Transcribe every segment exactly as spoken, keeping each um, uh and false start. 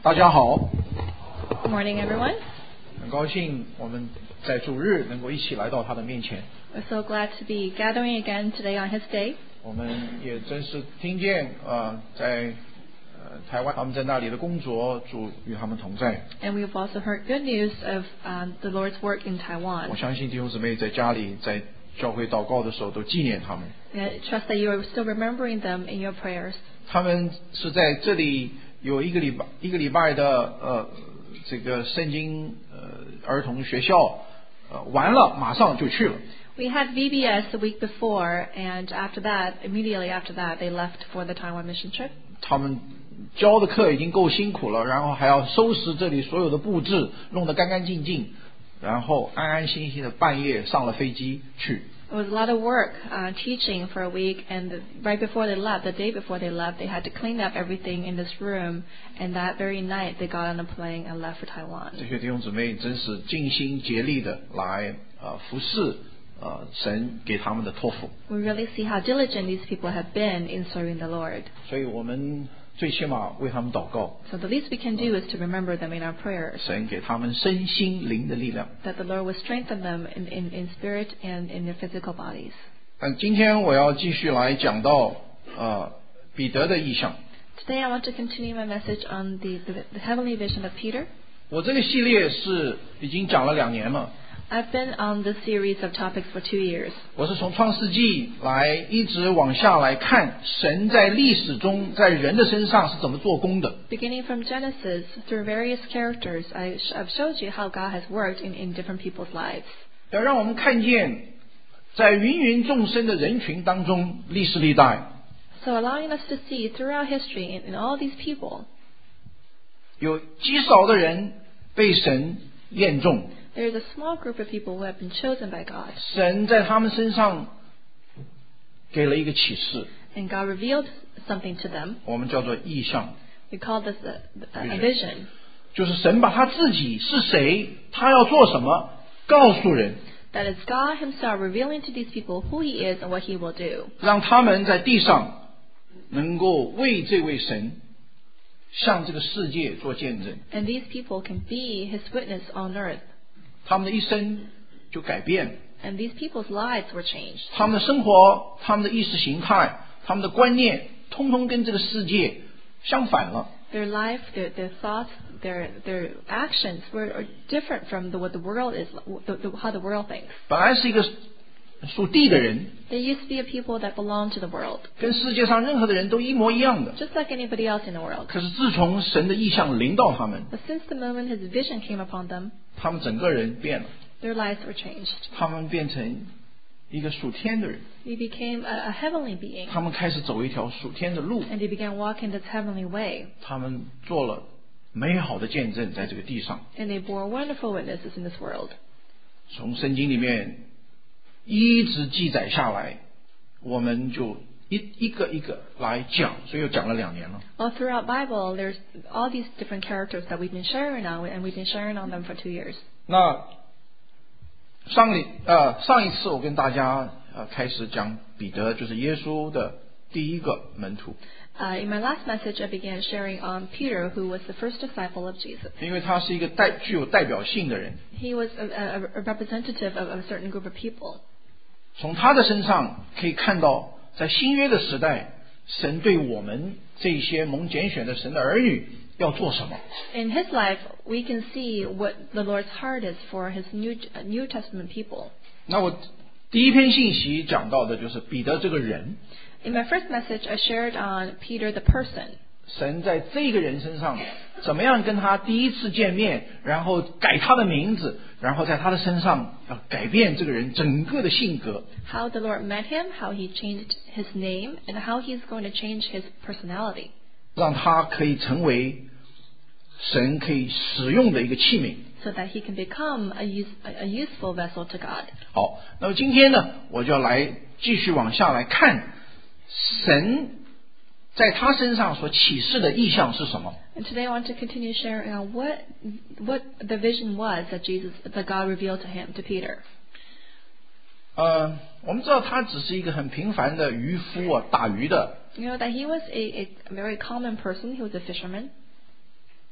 大家好 Good morning, everyone. 很高兴我们在主日能够一起来到他的面前。 We're so glad to be gathering again today on His day. 我们也真是听见呃在呃台湾他们在那里的工作，主与他们同在。 And we've also heard good news of um, the Lord's work in Taiwan. 我相信弟兄姊妹在家里在教会祷告的时候都纪念他们。 And I trust that you are still remembering them in your prayers. 他们是在这里有一个礼拜一个礼拜的呃这个圣经呃儿童学校，呃完了马上就去了。 We had V B S the week before, and after that, immediately after that, they left for the Taiwan mission trip. 他们教的课已经够辛苦了，然后还要收拾这里所有的布置，弄得干干净净，然后安安心心的半夜上了飞机去。 It was a lot of work uh, teaching for a week, and the, right before they left, the day before they left, they had to clean up everything in this room, and that very night they got on a plane and left for Taiwan. 这些弟兄姊妹真是尽心竭力的来呃服侍呃神给他们的托付。 We really see how diligent these people have been in serving the Lord. 所以我们最起码为他们祷告， So the least we can do is to remember them in our prayers, 神给他们身心灵的力量。 that the Lord will strengthen them in, in, in spirit and in their physical bodies. 但今天我要继续来讲到呃彼得的意象。 Today I want to continue my message on the, the, the heavenly vision of Peter. 我这个系列是已经讲了两年了。 I've been on this series of topics for two years. 我是从创世纪来一直往下来看神在历史中在人的身上是怎么做工的。 Beginning from Genesis, through various characters, I, I've showed you how God has worked in, in different people's lives. 要让我们看见在芸芸众生的人群当中，历史历代 So allowing us to see throughout history in, in all these people, 有极少的人被神验中， there is a small group of people who have been chosen by God. 神在他们身上给了一个启示， And God revealed something to them. 我们叫做意象， We call this a, a, a vision. 就是神把他自己是谁，他要做什么，告诉人， That is God Himself revealing to these people who He is and what He will do. 让他们在地上能够为这位神向这个世界做见证， And these people can be His witness on earth. 他们的一生就改变了， And these people's lives were changed. 他们的生活、他们的意识形态、他们的观念，通通跟这个世界相反了。 Their life, their, their thoughts, their, their actions were different from the, what the world is, the, the, how the world thinks. 本来是一个属地的人， They used to be a people that belonged to the world, 跟世界上任何的人都一模一样的。 just like anybody else in the world. 可是自从神的意象临到他们， But since the moment His vision came upon them, 他们整个人变了， their lives were changed. 他们变成一个属天的人， They became a, a heavenly being, 他们开始走一条属天的路， and they began walking this heavenly way. 他们做了美好的见证在这个地上。 And they bore wonderful witnesses in this world. 从圣经里面一直记载下来，我们就一一个一个来讲，所以又讲了两年了。 All throughout Bible, there's all these different characters that we've been sharing on, and we've been sharing on them for two years. 那上里呃上一次我跟大家呃开始讲彼得，就是耶稣的第一个门徒， Uh, in my last message, I began sharing on Peter, who was the first disciple of Jesus. 因为他是一个代具有代表性的人， He was a, a, a representative of, of a certain group of people. 从他的身上可以看到，在新约的时代，神对我们这些蒙拣选的神的儿女要做什么。 In his life, we can see what the Lord's heart is for his New, uh, New Testament people. 那我第一篇信息讲到的就是彼得这个人， In my first message, I shared on Peter the person. 神在这个人身上怎么样跟他第一次见面，然后改他的名字，然后在他的身上要改变这个人整个的性格。 How the Lord met him, how he changed his name, and how he's going to change his personality. 让他可以成为神可以使用的一个器皿。 So that he can become a, use, a useful vessel to God. 好，那么今天呢，我就要来继续往下来看神在他身上所启示的意象是什么。 And today I want to continue sharing on what what the vision was that Jesus, that God revealed to him, to Peter. 呃，我们知道他只是一个很平凡的渔夫啊，打鱼的。 You know that he was a, a very common person. He was a fisherman.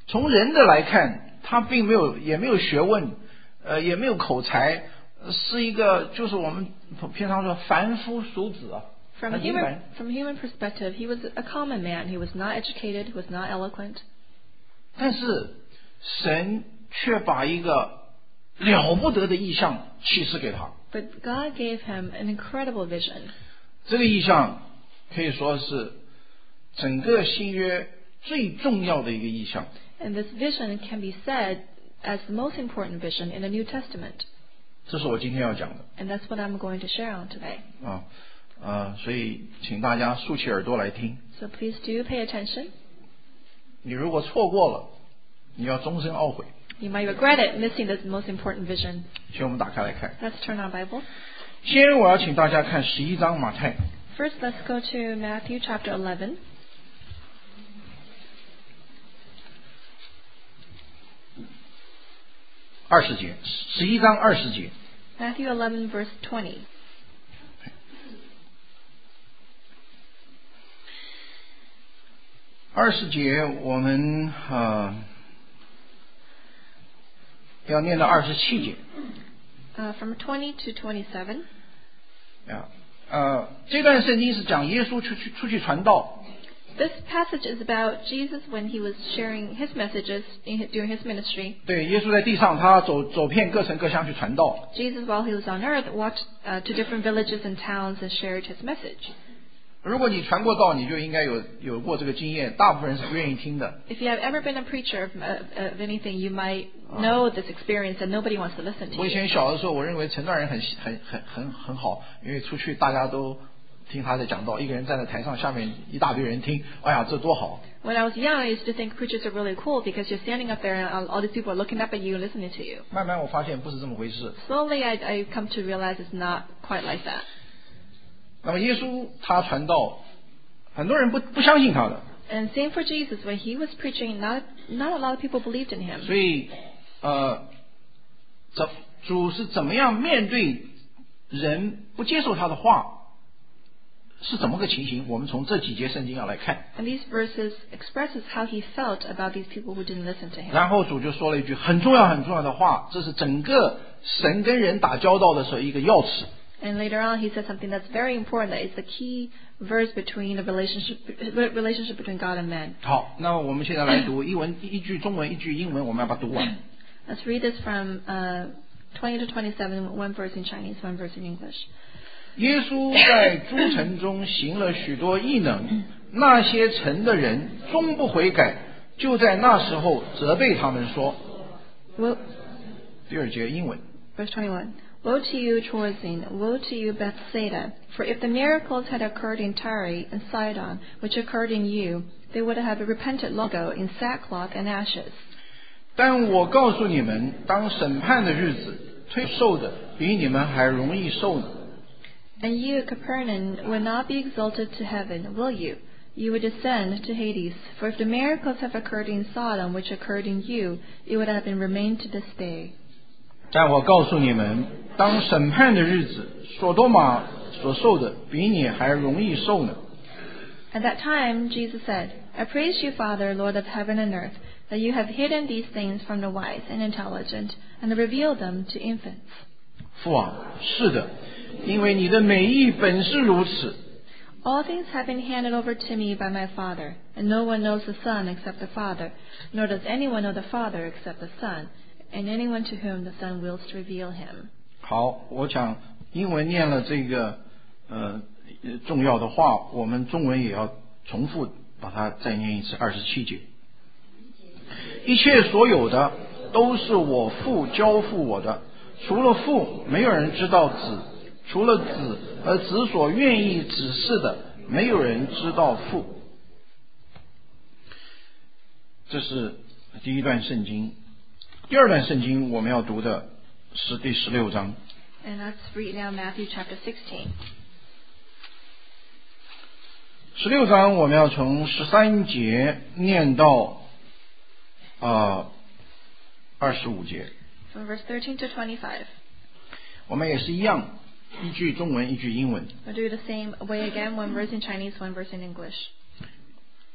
从人的来看，他并没有也没有学问，呃，也没有口才，是一个就是我们平常说凡夫俗子啊。 From human, from human perspective, he was a common man. He was not educated. He was not eloquent. 但是神却把一个了不得的意象启示给他。 But God gave him an incredible vision. 这个意象可以说是整个新约最重要的一个意象。 And this vision can be said as the most important vision in the New Testament. 这是我今天要讲的。 And that's what I'm going to share on today. 啊。呃，所以请大家竖起耳朵来听。 So please do pay attention. 你如果错过了，你要终身懊悔。 You might regret it missing this most important vision. 请我们打开来看。 Let's turn our Bible. 先我要请大家看十一章马太。 First, let's go to Matthew chapter eleven. 二十节，十一章二十节。 Matthew eleven verse twenty. 二十节我们呃要念到二十七节。 Uh, from twenty to twenty-seven. 啊，呃，这段圣经是讲耶稣出去出去传道。 This passage is about Jesus when he was sharing his messages in, during his ministry. 对，耶稣在地上，他走走遍各城各乡去传道。 Jesus, while he was on earth, walked uh, to different villages and towns and shared his message. 如果你传过道，你就应该有有过这个经验。大部分人是不愿意听的。 If you have ever been a preacher of, uh, of anything, you might know this experience that nobody wants to listen to. 我以前小的时候，我认为成段人很很很很很好，因为出去大家都听他在讲道，一个人站在台上，下面一大堆人听，哎呀，这多好。 When I was young, I used to think preachers are really cool because you're standing up there and all these people are looking up at you and listening to you. 慢慢我发现不是这么回事。 Slowly, I, I come to realize it's not quite like that. 那么耶稣他传道，很多人不不相信他的。 And same for Jesus, when he was preaching, not not a lot of people believed in him. 所以，呃，怎主是怎么样面对人不接受他的话？是怎么个情形？我们从这几节圣经要来看。 And these verses expresses how he felt about these people who didn't listen to him. 然后主就说了一句很重要很重要的话，这是整个神跟人打交道的时候一个钥匙。 And later on, he said something that's very important. That it's the key verse between the relationship relationship between God and man. 好，那我们现在来读一文一句中文一句英文，我们要把它读完。 Let's read this from uh, twenty to twenty-seven, one verse in Chinese, one verse in English. 耶稣在诸城中行了许多异能，那些城的人终不悔改，就在那时候责备他们说。 Well, 第二节英文。 Verse twenty-one. Woe to you, Chorazin! Woe to you, Bethsaida! For if the miracles had occurred in Tyre and Sidon, which occurred in you, they would have repented long ago in sackcloth and ashes. 但我告诉你们，当审判的日子，退受的比你们还容易受呢。 And you, Capernaum, will not be exalted to heaven, will you? You will descend to Hades. For if the miracles have occurred in Sodom, which occurred in you, it would have been remained to this day. 但我告诉你们，当审判的日子，所多玛所受的比你还容易受呢。 At that time, Jesus said, I praise you, Father, Lord of heaven and earth, that you have hidden these things from the wise and intelligent, and revealed them to infants. 父啊，是的，因为你的美意本是如此。 All things have been handed over to me by my Father, and no one knows the Son except the Father, nor does anyone know the Father except the Son, and anyone to whom the Son wills to reveal him. 好，我想英文念了这个呃重要的话，我们中文也要重复把它再念一次。二十七节，一切所有的都是我父交付我的，除了父，没有人知道子；除了子，而子所愿意指示的，没有人知道父。这是第一段圣经。第二段圣经我们要读的是第十六章。 And let's read now Matthew chapter sixteen. 十六章我们要从十三节念到啊二十五节。 From verse thirteen to twenty-five. 我们也是一样，一句中文，一句英文。 We'll do the same way again, one verse in Chinese, one verse in English.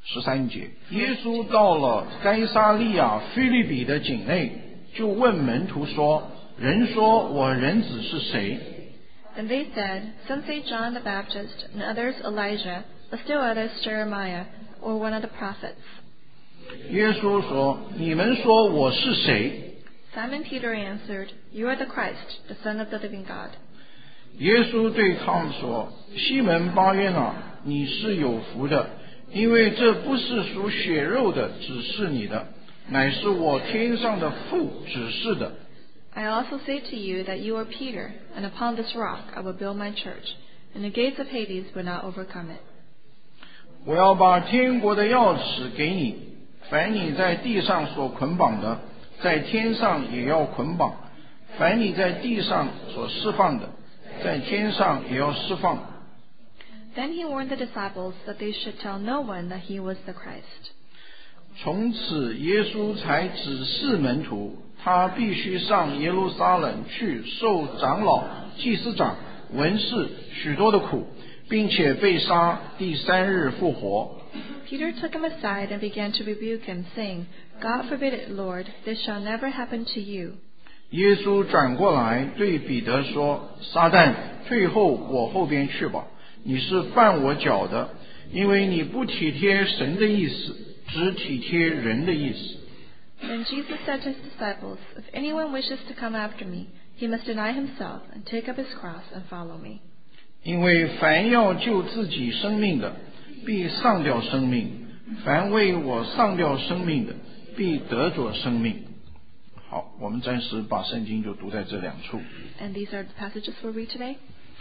十三节，耶稣到了该撒利亚腓立比的境内，就问门徒说：人说我人子是谁？ And they said, Some say John the Baptist, and others Elijah, but still others Jeremiah, or one of the prophets. 耶稣说：你们说我是谁？ Simon Peter answered, You are the Christ, the Son of the living God. 耶稣对他们说：西门巴约拿，你是有福的，因为这不是属血肉的指示你的，乃是我天上的父指示的。 I also say to you that you are Peter, and upon this rock I will build my church, and the gates of Hades will not overcome it. 我要把天国的钥匙给你，凡你在地上所捆绑的，在天上也要捆绑；凡你在地上所释放的，在天上也要释放。 Then he warned the disciples that they should tell no one that he was the Christ. 从此，耶稣才指示门徒，他必须上耶路撒冷去，受长老、祭司长、文士许多的苦，并且被杀，第三日复活。 Peter took him aside and began to rebuke him, saying, God forbid it, Lord, this shall never happen to you. 耶稣转过来对彼得说：撒旦，退后我后边去吧，你是绊我脚的，因为你不体贴神的意思，只体贴人的意思。 Then Jesus said to his disciples, If anyone wishes to come after me, he must deny himself and take up his cross and follow me. 因为凡要救自己生命的，必丧掉生命；凡为我丧掉生命的，必得着生命。好，我们暂时把圣经就读在这两处。 And these are the passages we'll read today.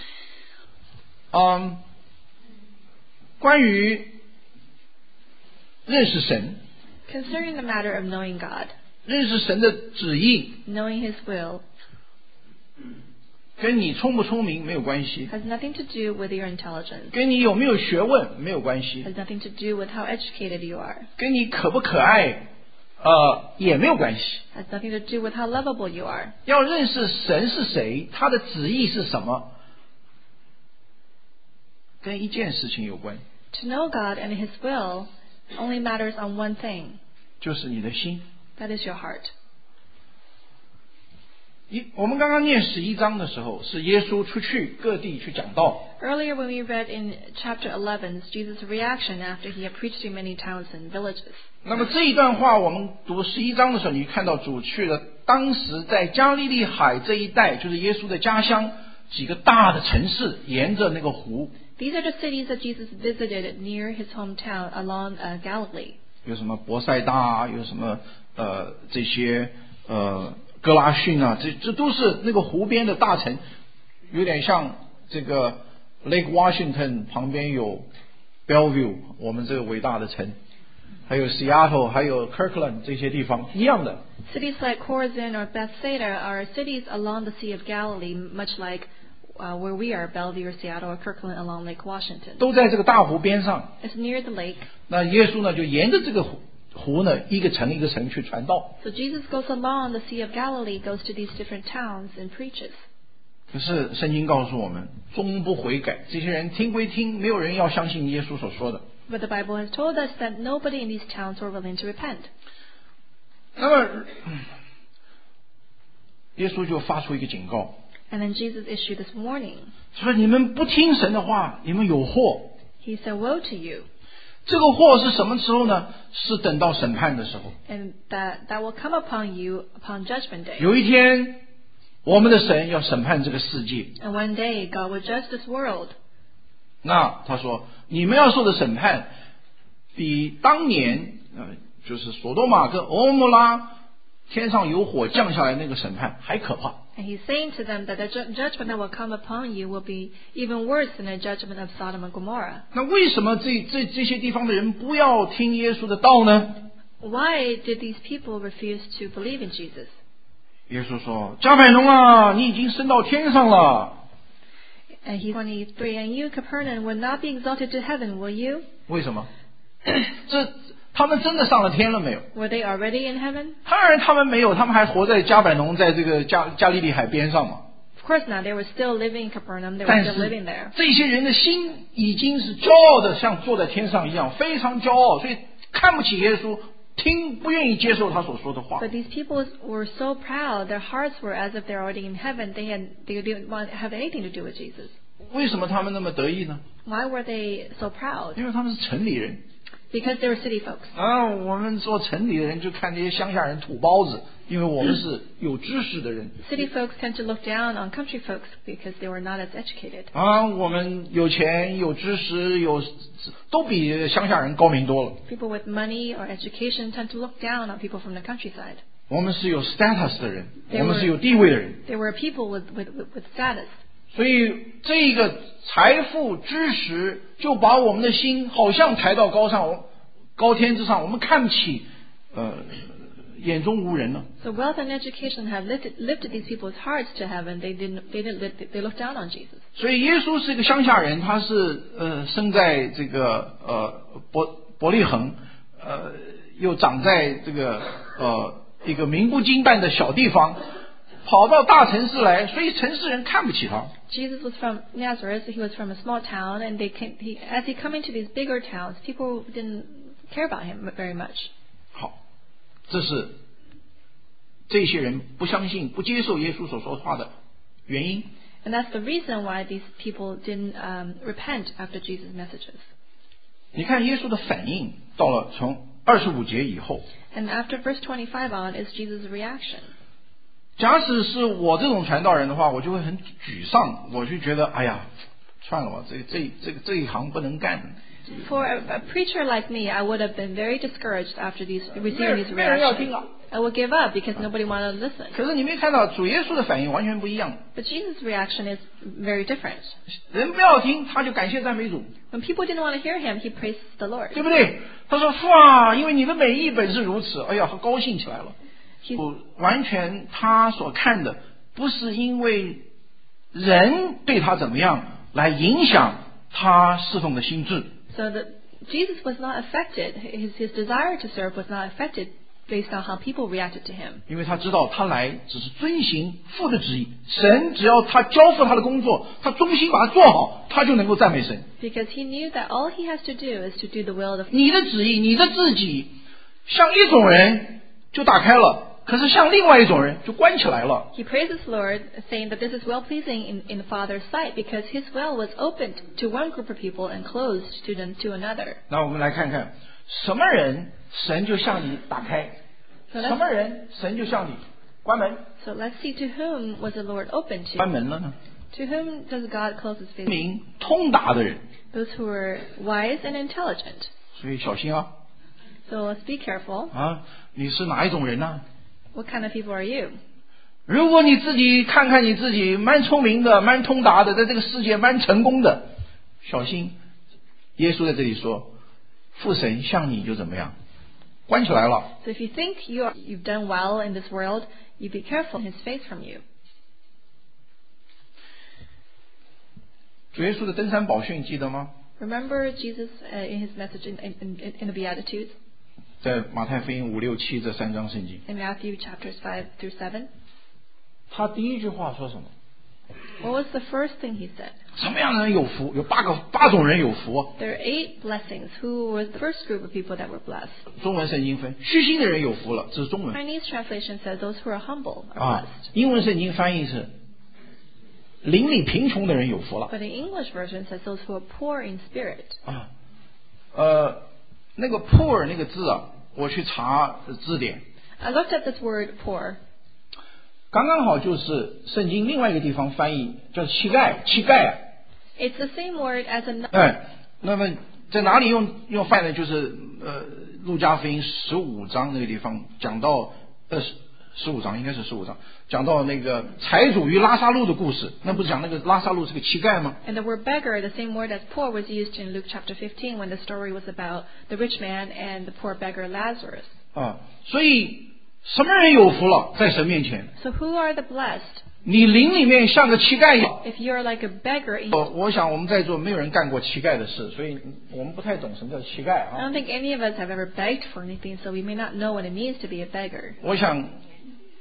嗯，关于认识神， Concerning the matter of knowing God, 认识神的旨意， knowing His will, 跟你聪不聪明没有关系， has nothing to do with your intelligence, 跟你有没有学问没有关系， has nothing to do with how educated you are, 跟你可不可爱呃也没有关系。 has nothing to do with how lovable you are. 要认识神是谁，他的旨意是什么，跟一件事情有关， To know God and His will only matters on one thing, 就是你的心。 that is your heart. 一，我们刚刚念十一章的时候，是耶稣出去各地去讲道。 Earlier when we read in chapter eleven, Jesus' reaction after he had preached in many towns and villages. 那么这一段话，我们读十一章的时候，你看到主去了当时在加利利海这一带，就是耶稣的家乡，几个大的城市，沿着那个湖。 These are the cities that Jesus visited near his hometown along uh, Galilee. 有什么伯赛大啊，有什么呃这些呃哥拉逊啊，这这都是那个湖边的大城，有点像这个 Lake Washington 旁边有 Bellevue 我们这个伟大的城，还有 Seattle 还有 Kirkland 这些地方一样的。 Cities like Chorazin or Bethsaida are cities along the Sea of Galilee, much like uh, where we are, Bellevue or Seattle or Kirkland along Lake Washington. 都在这个大湖边上。 It's near the lake. 那耶稣呢，就沿着这个湖湖呢，一个城一个城去传道。 So Jesus goes along the Sea of Galilee, goes to these different towns and preaches. 可是圣经告诉我们，终不悔改。这些人听归听，没有人要相信耶稣所说的。 But the Bible has told us that nobody in these towns were willing to repent. 那么，耶稣就发出一个警告， And then Jesus issued this warning. 说你们不听神的话，你们有祸。 He said, Woe to you. 这个祸是什么时候呢？是等到审判的时候。 And that, that will come upon you upon judgment day. 有一天，我们的神要审判这个世界。 And one day God will judge this world. 那他说，你们要受的审判，比当年呃，就是索多玛跟俄摩拉天上有火降下来那个审判还可怕。 And he's saying to them that the ju- judgment that will come upon you will be even worse than the judgment of Sodom and Gomorrah. 那为什么这这这些地方的人不要听耶稣的道呢？ Why did these people refuse to believe in Jesus? 耶稣说：“加百农啊，你已经升到天上了。 And he's twenty-three, and you, Capernaum, will not be exalted to heaven, will you? ” 为什么？这他们真的上了天了没有？ Were they already in heaven? 当然他们没有，他们还活在加百农，在这个加加利利海边上嘛。 Of course not. They were still living in Capernaum. They were 但 still 是 living there. 这些人的心已经是骄傲的，像坐在天上一样，非常骄傲，所以看不起耶稣，听不愿意接受他所说的话。 But these people were so proud. Their hearts were as if they're already in heaven. They had they didn't want to have anything to do with Jesus. 为什么他们那么得意呢？ Why were they so proud? 因为他们是城里人。 Because they were city folks. 啊，我们做城里的人就看这些乡下人土包子，因为我们是有知识的人。 City folks tend to look down on country folks because they were not as educated. 啊，我们有钱、有知识、有都比乡下人高明多了。 People with money or education tend to look down on people from the countryside. 我们是有 status 的人， They 我们 were- 是有地位的人。 There were people with, with, with, with status. 所以这个财富、知识就把我们的心好像抬到高上、高天之上，我们看不起，呃，眼中无人了。 So wealth and education have lifted, lifted these people's hearts to heaven. They didn't. They didn't. lift- They looked down on Jesus. 所以耶稣是一个乡下人，他是呃生在这个呃伯伯利恒，呃又长在这个呃一个名不经传的小地方，跑到大城市来，所以城市人看不起他。 Jesus was from Nazareth. He was from a small town, and they came, he, as he come into these bigger towns, people didn't care about him very much. 好，这是这些人不相信、不接受耶稣所说话的原因。 And that's the reason why these people didn't um, repent after Jesus' messages. 你看耶稣的反应，到了从二十五节以后， And after verse twenty-five on is Jesus' reaction. 假使是我这种传道人的话，我就会很沮丧，我就觉得哎呀，算了吧，这这这个这一行不能干。 For a, a preacher like me, I would have been very discouraged after these 没 receiving these 没人要听 reactions. 啊。 I would give up because nobody wanted to listen. 可是你没看到主耶稣的反应完全不一样， But Jesus' reaction is very different. 人不要听，他就感谢赞美主， When people didn't want to hear him, he praised the Lord. 对不对？他说父啊，因为你的美意本是如此，哎呀，他高兴起来了。 He's, 不，完全他所看的不是因为人对他怎么样来影响他侍奉的心智， so that Jesus was not affected. His, his desire to serve was not affected based on how people reacted to him. 因为他知道他来只是遵行父的旨意，神只要他交付他的工作，他忠心把它做好，他就能够赞美神。 Because he knew that all he has to do is to do the will of 你的旨意，你的自己，像一种人就打开了。可是像另外一种人就关起来了。 He praises the Lord, saying that this is well pleasing in, in the Father's sight, because His will was opened to one group of people and closed to them to another. 那我们来看看，什么人神就向你打开， So 什么 let's, 人神就向你关门。 so let's see to whom was the Lord open 关 to. 门了呢？ To whom does God close His face? 明通达的人， Those who are wise and intelligent. 所以小心啊 So let's be careful. 啊！你是哪一种人呢、 What kind of people are you? 如果你自己看看你自己蛮聪明的、蛮通达的，在这个世界蛮成功的，小心！耶稣在这里说，父神向你就怎么样，关起来了。 So if you think you are, you've done well in this world, you be careful His face from you. 主耶稣的登山宝训记得吗？ Remember Jesus uh, in His message in, in, in, in the Beatitudes? 在马太福音五六七这三章圣经， In Matthew chapters five through seven. 他第一句话说什么？ What was the first thing he said? 什么样的人有福？有八个八种人有福、啊。 There are eight blessings. Who was the first group of people that were blessed? 中文圣经分虚心的人有福了，这是中文 Chinese translation says those who are humble are 啊 blessed.。 英文圣经翻译是邻里贫穷的人有福了 But the English version says those who are poor in spirit. 啊。呃，那个 poor 那个字啊，我去查字典， I looked at this word poor. 刚刚好就是圣经另外一个地方翻译叫乞丐，乞丐啊。 It's the same word as another. 哎，那么在哪里用用翻呢？就是呃，路加福音十五章那个地方讲到二十十五章，应该是十五章，讲到那个财主与拉撒路的故事。那不是讲那个拉撒路是个乞丐吗？ And the word beggar, the same word as poor, was used in Luke chapter fifteen when the story was about the rich man and the poor beggar Lazarus. 啊，所以什么人有福了，在神面前？ So who are the blessed? 你灵里面像个乞丐一样。 If you're like a beggar in 我我想我们在座没有人干过乞丐的事，所以我们不太懂什么叫乞丐 I 啊。 don't think any of us have ever begged for anything, so we may not know what it means to be a beggar. 我想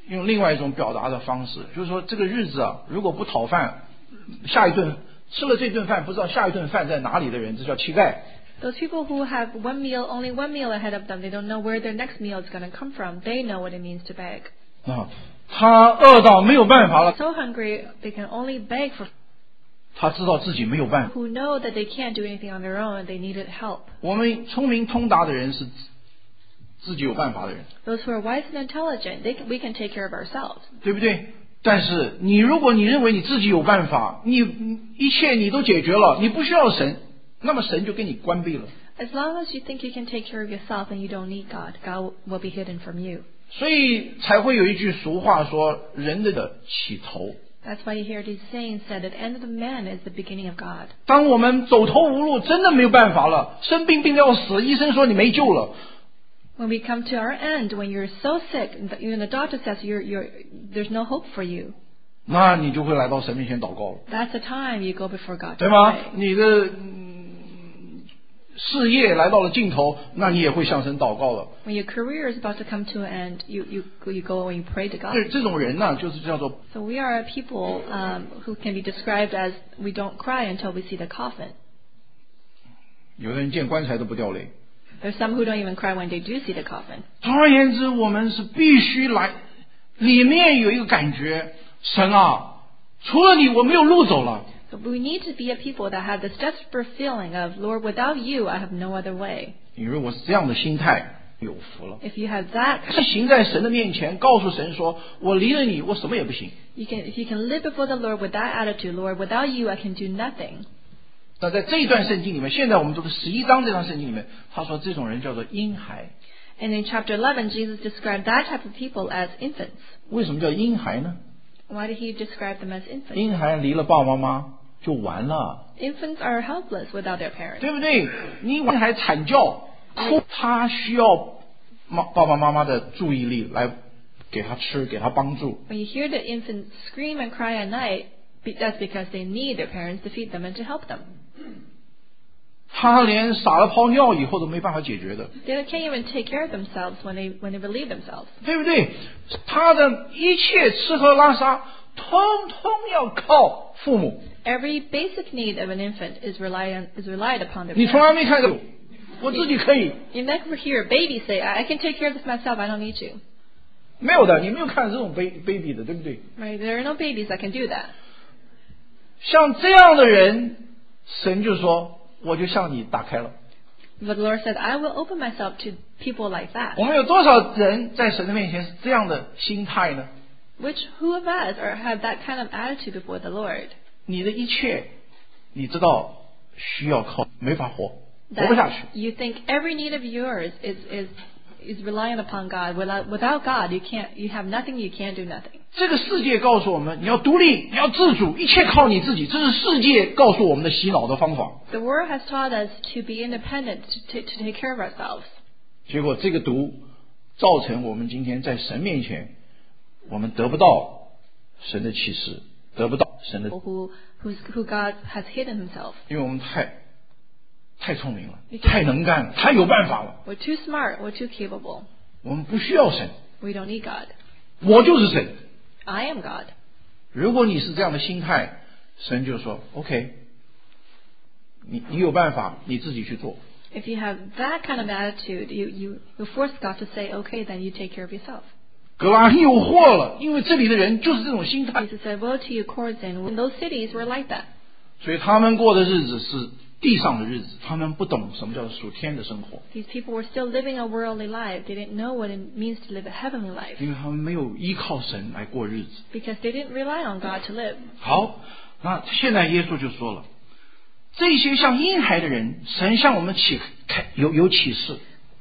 用另外一种表达的方式，就是说这个日子啊，如果不讨饭，下一顿吃了这顿饭不知道下一顿饭在哪里的人，这叫乞丐。 Those people who have one meal, only one meal ahead of them, they don't know where their next meal is going to come from. They know what it means to beg. 啊，他饿到没有办法了， So hungry, they can only beg for. 他知道自己没有办法。 Who know that they can't do anything on their own, they needed help. 我们聪明通达的人是自己有办法的人， Those who are wise and intelligent, they can, we can take care of ourselves. 对不对？但是你如果你认为你自己有办法，你一切你都解决了，你不需要神，那么神就给你关闭了。 As long as you think you can take care of yourself and you don't need God, God will be hidden from you. 所以才会有一句俗话说，人的起头。 That's why you hear these sayings said that the end of the man is the beginning of God. 当我们走投无路，真的没有办法了，生病病得要死，医生说你没救了， When we come to our end, when you're so sick, and the, even the doctor says you're, you're, there's no hope for you, 那你就会来到神面前祷告了， that's the time you go before God to 对吗？ pray. 你的、嗯事业来到了尽头，那你也会向神祷告了。 When your career is about to come to an end, you, you, you go and you pray to God. 这这种人呢，就是叫做 So we are a people um, who can be described as we don't cry until we see the coffin. 有的人见棺材都不掉泪。 There's some who don't even cry when they do see the coffin. 总而言之，我们是必须来，里面有一个感觉，神啊，除了你，我没有路走了。 So we need to be a people that have this desperate feeling of, Lord, without you, I have no other way. 你如果是这样的心态，有福了。 If you have that, 是行在神的面前，告诉神说：“我离了你，我什么也不行。 you can, if you can live before the Lord with that attitude, Lord, without you, I can do nothing. ” 那在这一段圣经里面，现在我们读的十一章这段圣经里面，他说这种人叫做婴孩。 And in chapter eleven, Jesus described that type of people as infants. 为什么叫婴孩呢？ Why did he describe them as infants? 婴孩离了爸爸妈妈就完了， Infants are helpless without their parents. 对不对？你婴孩惨叫哭，他需要妈爸爸妈妈的注意力来给他吃，给他帮助。 When you hear the infant scream and cry at night, be- that's because they need their parents to feed them and to help them. 他连撒了泡尿以后都没办法解决的， They can't even take care of themselves when they when they relieve themselves. 对不对？他的一切吃喝拉撒，通通要靠父母。 Every basic need of an infant is reliant is relied upon their 你 parents. 从来没看过，我自己可以， You never hear a baby say, I I can take care of this myself, I don't need you. 没有的，你没有看这种 baby baby 的，对不对？ Right? There are no babies that can do that. 像这样的人，神就说，我就向你打开了。 But the Lord said, I will open myself to people like that. 我们有多少人在神的面前是这样的心态呢？ Which, who of us are, have that kind of attitude before the Lord? 你的一切，你知道需要靠，没法活，活不下去。 That you think every need of yours is, is, is reliant upon God. Without, without God, you can't, you have nothing, you can't do nothing. 这个世界告诉我们，你要独立，你要自主，一切靠你自己。这是世界告诉我们的洗脑的方法。 The world has taught us to be independent, to, to, to take care of ourselves. 结果这个毒造成我们今天在神面前，我们得不到神的启示，得不到神的， Who, who's, who God has hidden himself. 因为我们太太聪明了，太能干了，太有办法了。 We're too smart, we're too capable. 我们不需要神， We don't need God. 我就是神。 I am God. 如果你是这样的心态，神就说 OK， 你你有办法，你自己去做。 If you have that kind of attitude, you, you, you force God to say, okay, then you take care of yourself. 格拉你有祸了，因为这里的人就是这种心态， Jesus said, woe to you, Chorazin. When those cities were like that. 所以他们过的日子是地上的日子，他们不懂什么叫属天的生活， These people were still living a worldly life. They didn't know what it means to live a heavenly life 因为他们没有依靠神来过日子。 because they didn't rely on God to live. 好，那现在耶稣就说了，这些像婴孩的人，神向我们启开有有启示，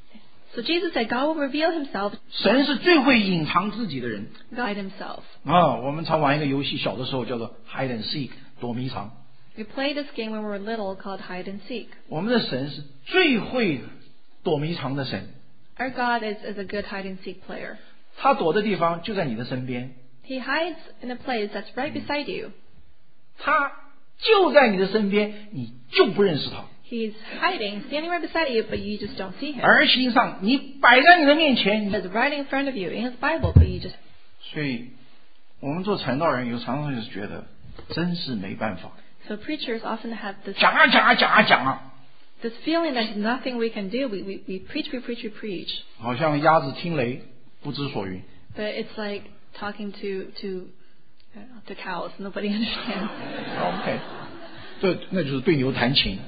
So Jesus said, God will reveal himself, 神是最会隐藏自己的人 God himself. 啊。我们常玩一个游戏，小的时候叫做 hide and seek 躲迷藏。 We played this game when we were little called hide and seek. 我们的神是最会躲迷藏的神， Our God is, is a good hide and seek player. 他躲的地方就在你的身边， He hides in a place that's right beside you. 他就在你的身边，你就不认识他。 He's hiding, standing right beside you, but you just don't see him. 而实际上，你摆在你的面前， He's right in front of you in his Bible, but you just... 所以我们做传道人有常常就是觉得真是没办法， So preachers often have this 讲啊讲啊讲啊讲啊， this feeling that there's nothing we can do. We, we, we preach, we preach, we preach. 好像鸭子听雷不知所云。 But it's like talking to, to, I don't know, to cows. Nobody understands. OK， 这那就是对牛弹琴，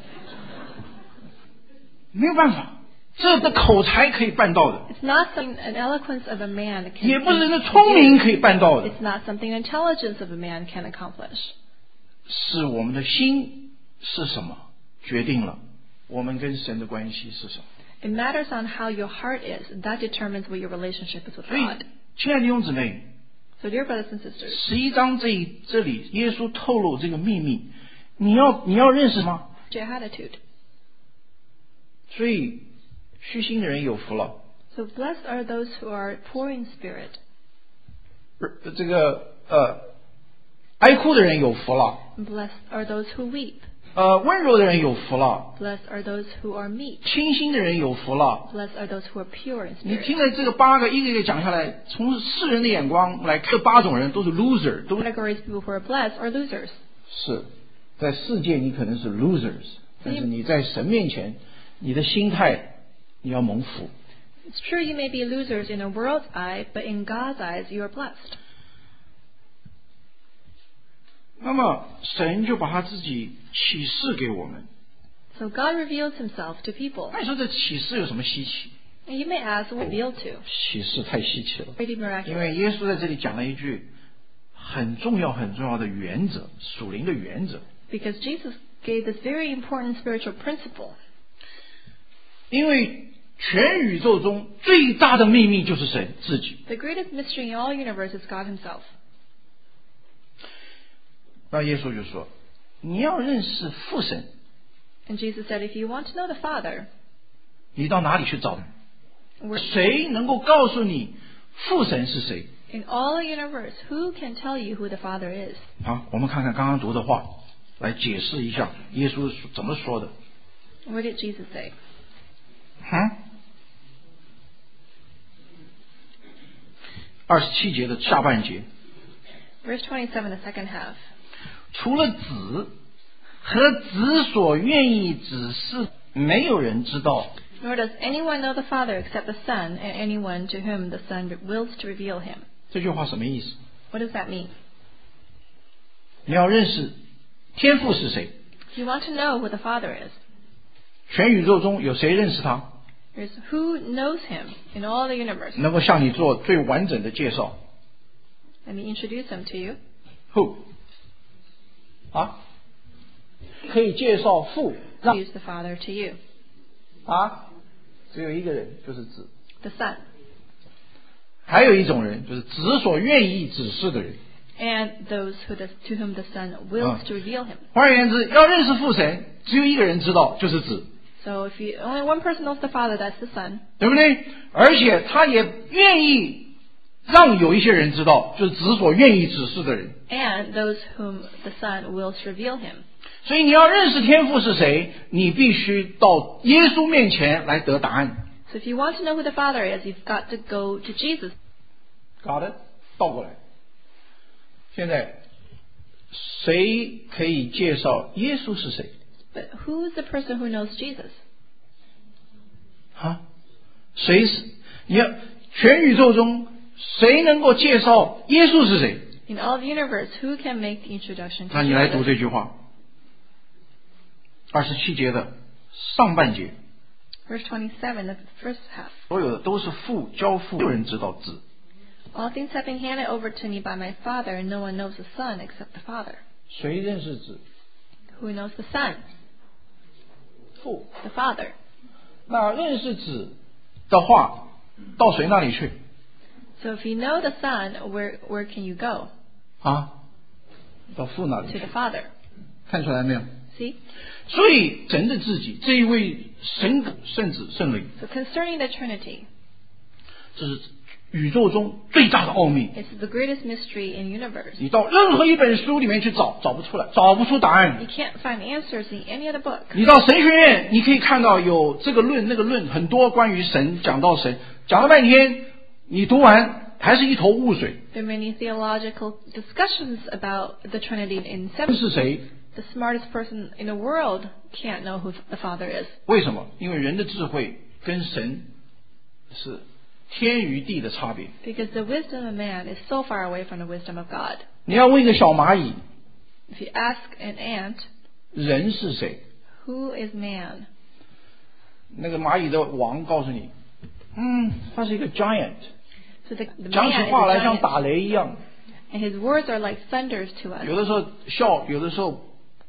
没有办法，这的口才可以办到的， It's not something, an eloquence of a man can, 也不是人的聪明可以办到的， It's not something intelligence of a man can accomplish. 是我们的心是什么决定了我们跟神的关系是什么。 It matters on how your heart is. That determines what your relationship is with 所以 God. 亲爱的弟兄姊妹， So dear brothers and sisters, 十一章这一这里耶稣透露这个秘密，你要你要认识吗？ your attitude. 所以虚心的人有福了。 So blessed are those who are poor in spirit. 这个呃，哀哭的人有福了。 Blessed are those who weep. 呃，温柔的人有福了。 Blessed are those who are meek. 清心的人有福了。 Blessed are those who are pure in 你 spirit. 听了这个八个一个一个讲下来，从世人的眼光来看，这八种人都是 loser， 都 Categories of people who are blessed are losers. 是在世界你可能是 losers， 但是你在神面前，你的心态你要蒙福。 It's true you may be losers in a world's eye, but in God's eyes you are blessed. 那么神就把他自己启示给我们。 So God reveals himself to people. 那你说这启示有什么稀奇？ And you may ask, what revealed to? 启示太稀奇了， Pretty 因 miraculous. 为耶稣在这里讲了一句很重要很重要的原则，属灵的原则。 Because Jesus gave this very important spiritual principle. 因为全宇宙中最大的秘密就是神自己。 The greatest mystery in all universe is God himself. 那耶稣就说：“你要认识父神， And Jesus said, if you want to know the Father, 你到哪里去找？ where- 谁能够告诉你父神是谁？” in all the universe, who can tell you who the Father is? 好，我们看看刚刚读的话，来解释一下耶稣怎么说的。 What did Jesus say? 嗯，二十七节的下半节， Verse twenty-seven, the second half. 除了子和子所愿意指示，没有人知道。 Nor does anyone know the Father except the Son, and anyone to whom the Son wills to reveal him. 这句话什么意思？ What does that mean? 你要认识天父是谁， If you want to know who the Father is, 全宇宙中有谁认识他， there's who knows him in all the universe. 能够向你做最完整的介绍。 Let me introduce him to you. Who 啊，可以介绍父，让 Introduce the Father to you. 啊，只有一个人，就是子。 The Son. 还有一种人，就是子所愿意指示的人。 And those who the, to whom the Son wills Ah. to reveal him. 换而言之，要认识父神，只有一个人知道，就是子， So if you, only one person knows the Father, that's the Son. 对不对？而且他也愿意让有一些人知道，就是子所愿意指示的人。 And those whom the Son wills to reveal him. 所以你要认识天父是谁，你必须到耶稣面前来得答案。 So if you want to know who the Father is, you've got to go to Jesus. Got it？倒过来。现在谁可以介绍耶稣是谁？ But who's the person who knows Jesus? 啊？谁是？你要全宇宙中谁能够介绍耶稣是谁？ In all the universe, who can make the introduction to 那你来读 Jesus? 这句话，二十七节的上半节， Verse twenty-seven, the first half. 所有的都是父交付，没有人知道子。 All things have been handed over to me by my Father, and no one knows the Son except the Father. 谁认识子？ Who knows the Son? 父。 The Father. 那认识子的话，到谁那里去？ So if you know the Son, where where can you go? 啊，到父那里 To 去。 the Father. 看出来没有？ See? 所以神的自己，这一位神子、圣子、圣灵， So concerning the Trinity, 这是宇宙中最大的奥秘。 it's the greatest mystery in universe. 你到任何一本书里面去找，找不出来，找不出答案 You。can't find answers in any other book. 你到神学院，你可以看到有这个论那个论，很多关于神，讲到神，讲了半天，你读完还是一头雾水。 There are many theological discussions about the Trinity in 神 seven. 是谁？ The smartest person in the world can't know who the Father is. 为什么？因为人的智慧跟神是天与地的差别。 Because the wisdom of man is so far away from the wisdom of God. 你要问一个小蚂蚁， If you ask an ant, 人是谁？ who is man? 那个蚂蚁的王告诉你，嗯，他是一个 giant， So the, the 讲起 man is 话 a 来像 giant. 打雷一样， And his words are like thunders to us. 有的时候笑，有的时候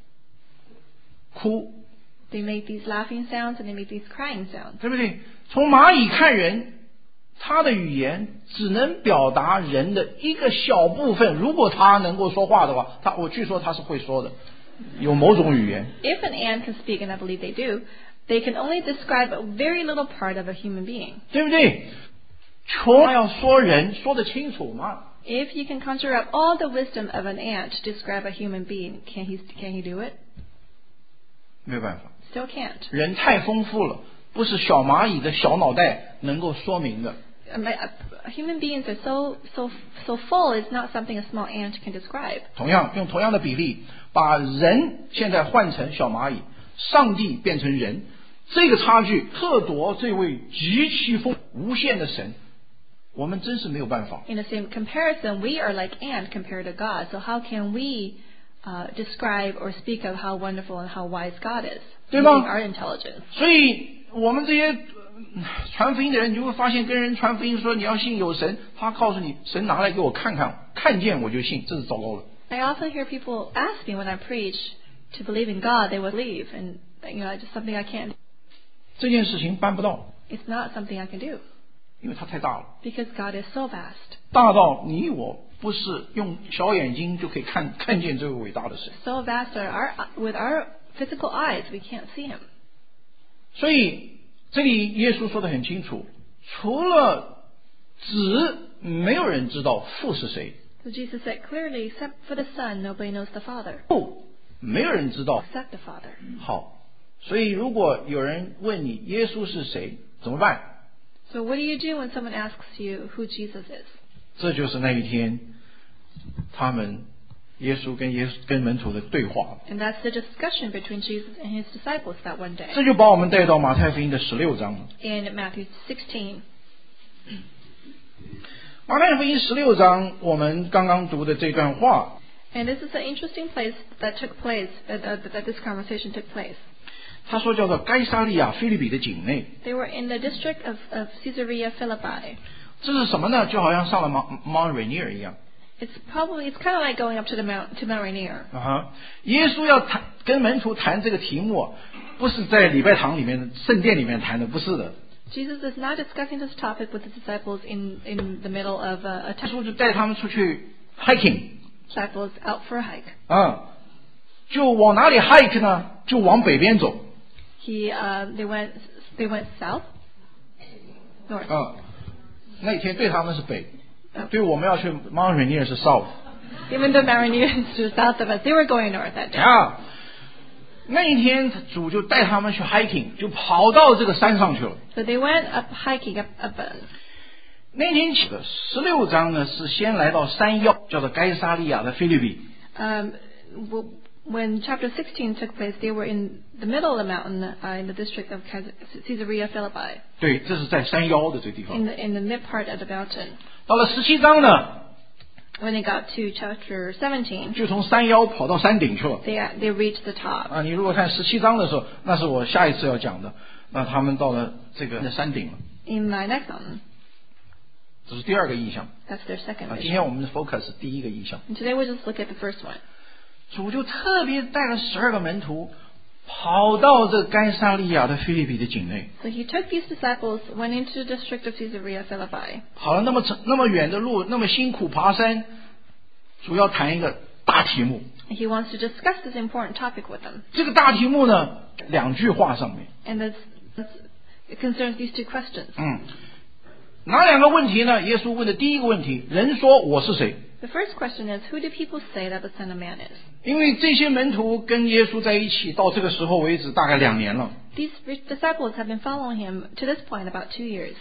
哭， They make these laughing sounds and they make these crying sounds. 对不对？从蚂蚁看人，他的语言只能表达人的一个小部分。如果他能够说话的话，他我据说他是会说的，有某种语言。 If an ant can speak, and I believe they do, they can only describe a very little part of a human being. 对不对？穷要说人说得清楚嘛？ If you can conjure up all the wisdom of an ant to describe a human being, can he, can he do it? 没有办法， Still can't. 人太丰富了，不是小蚂蚁的小脑袋能够说明的。 Um, uh, Human beings are so, so, so full, it's not something a small ant can describe. 同样用同样的比例，把人现在换成小蚂蚁，上帝变成人，这个差距特夺这位极其丰无限的神，我们真是没有办法。 In the same comparison, we are like ant compared to God. So how can we uh, describe or speak of how wonderful and how wise God is 对吗？ using our intelligence? 所以我们这些呃传福音的人，你就会发现，跟人传福音说你要信有神，他告诉你神拿来给我看看，看见我就信，这是糟糕了。 I often hear people ask me when I preach to believe in God, they would believe, and you know, it's just something I can't. 这件事情办不到， It's not something I can do 因为它太大了， because God is so vast, 大到你我不是用小眼睛就可以看看见这位伟大的神。 so vast that our with our physical eyes we can't see Him. 所以这里耶稣说得很清楚，除了子，没有人知道父是谁； So Jesus said clearly, except for the Son, nobody knows the Father, 父，没有人知道。 except the Father. 好，所以如果有人问你耶稣是谁，怎么办？ So what do you do when someone asks you who Jesus is? 这就是那一天他们耶稣跟耶稣跟门徒的对话。 And that's the discussion between Jesus and His disciples that one day 这就把我们带到马太福音的十六章了。 in Matthew sixteen. 马太福音十六章，我们刚刚读的这段话， And this is an interesting place that took place, uh, uh, that this conversation took place. 他说叫做该撒利亚腓立比的境内。 They were in the district of, of Caesarea Philippi. 这是什么呢？就好像上了 Mount Mount Rainier 一样。 It's probably, it's kind of like going up to the Mount, to Mount Rainier. 啊哈，耶稣要谈跟门徒谈这个题目，不是在礼拜堂里面、圣殿里面谈的，不是的。 Jesus is not discussing this topic with the disciples in, in the middle of a, a 耶 temple. 稣就带他们出去 hiking， Disciples out for a hike. 啊，就往哪里 hike 呢？就往北边走。 He, uh, they went, they went south, north. 啊，那一天对他们是北， 嗯对我们要去 Mount Rainier 是 south。 Even though Mount Rainier is to the south of us, they were going north that day. 啊，那一天主就带他们去 hiking， 就跑到这个山上去了。 So they went up hiking up, up uh, 那天起的十六章呢，是先来到山腰，叫做该撒利亚的腓立比。 um, w- when chapter sixteen took place, they were in the middle of the mountain uh, in the district of Cas- Caesarea Philippi, 对，这是在山腰的这个地 in 方。 the, in the mid part of the mountain. 到了十七章呢， When they got to chapter seventeen, 就从山腰跑到山顶去了。 they, they reached the top. 啊，你如果看十七章的时候，那是我下一次要讲的。那他们到了这个山顶了， In my next mountain, 这是第二个意象。 that's their second 啊，今 vision. 天我们的 focus 是第一个意象。 And today we'll just look at the first one. 主就特别带了十二个门徒，跑到这该撒利亚的腓立比的境内， So he took these disciples, went into the district of Caesarea Philippi. 跑了那么长那么远的路，那么辛苦爬山，主要谈一个大题目。 And he wants to discuss this important topic with them. 这个大题目呢，两句话上面， And this, this, it concerns these two questions. 嗯，哪两个问题呢？耶稣问的第一个问题，人说我是谁？ The first question is, who do people say that the Son of Man is? 因为这些门徒跟耶稣在一起到这个时候为止大概两年了， These disciples have been following him to this point about two years.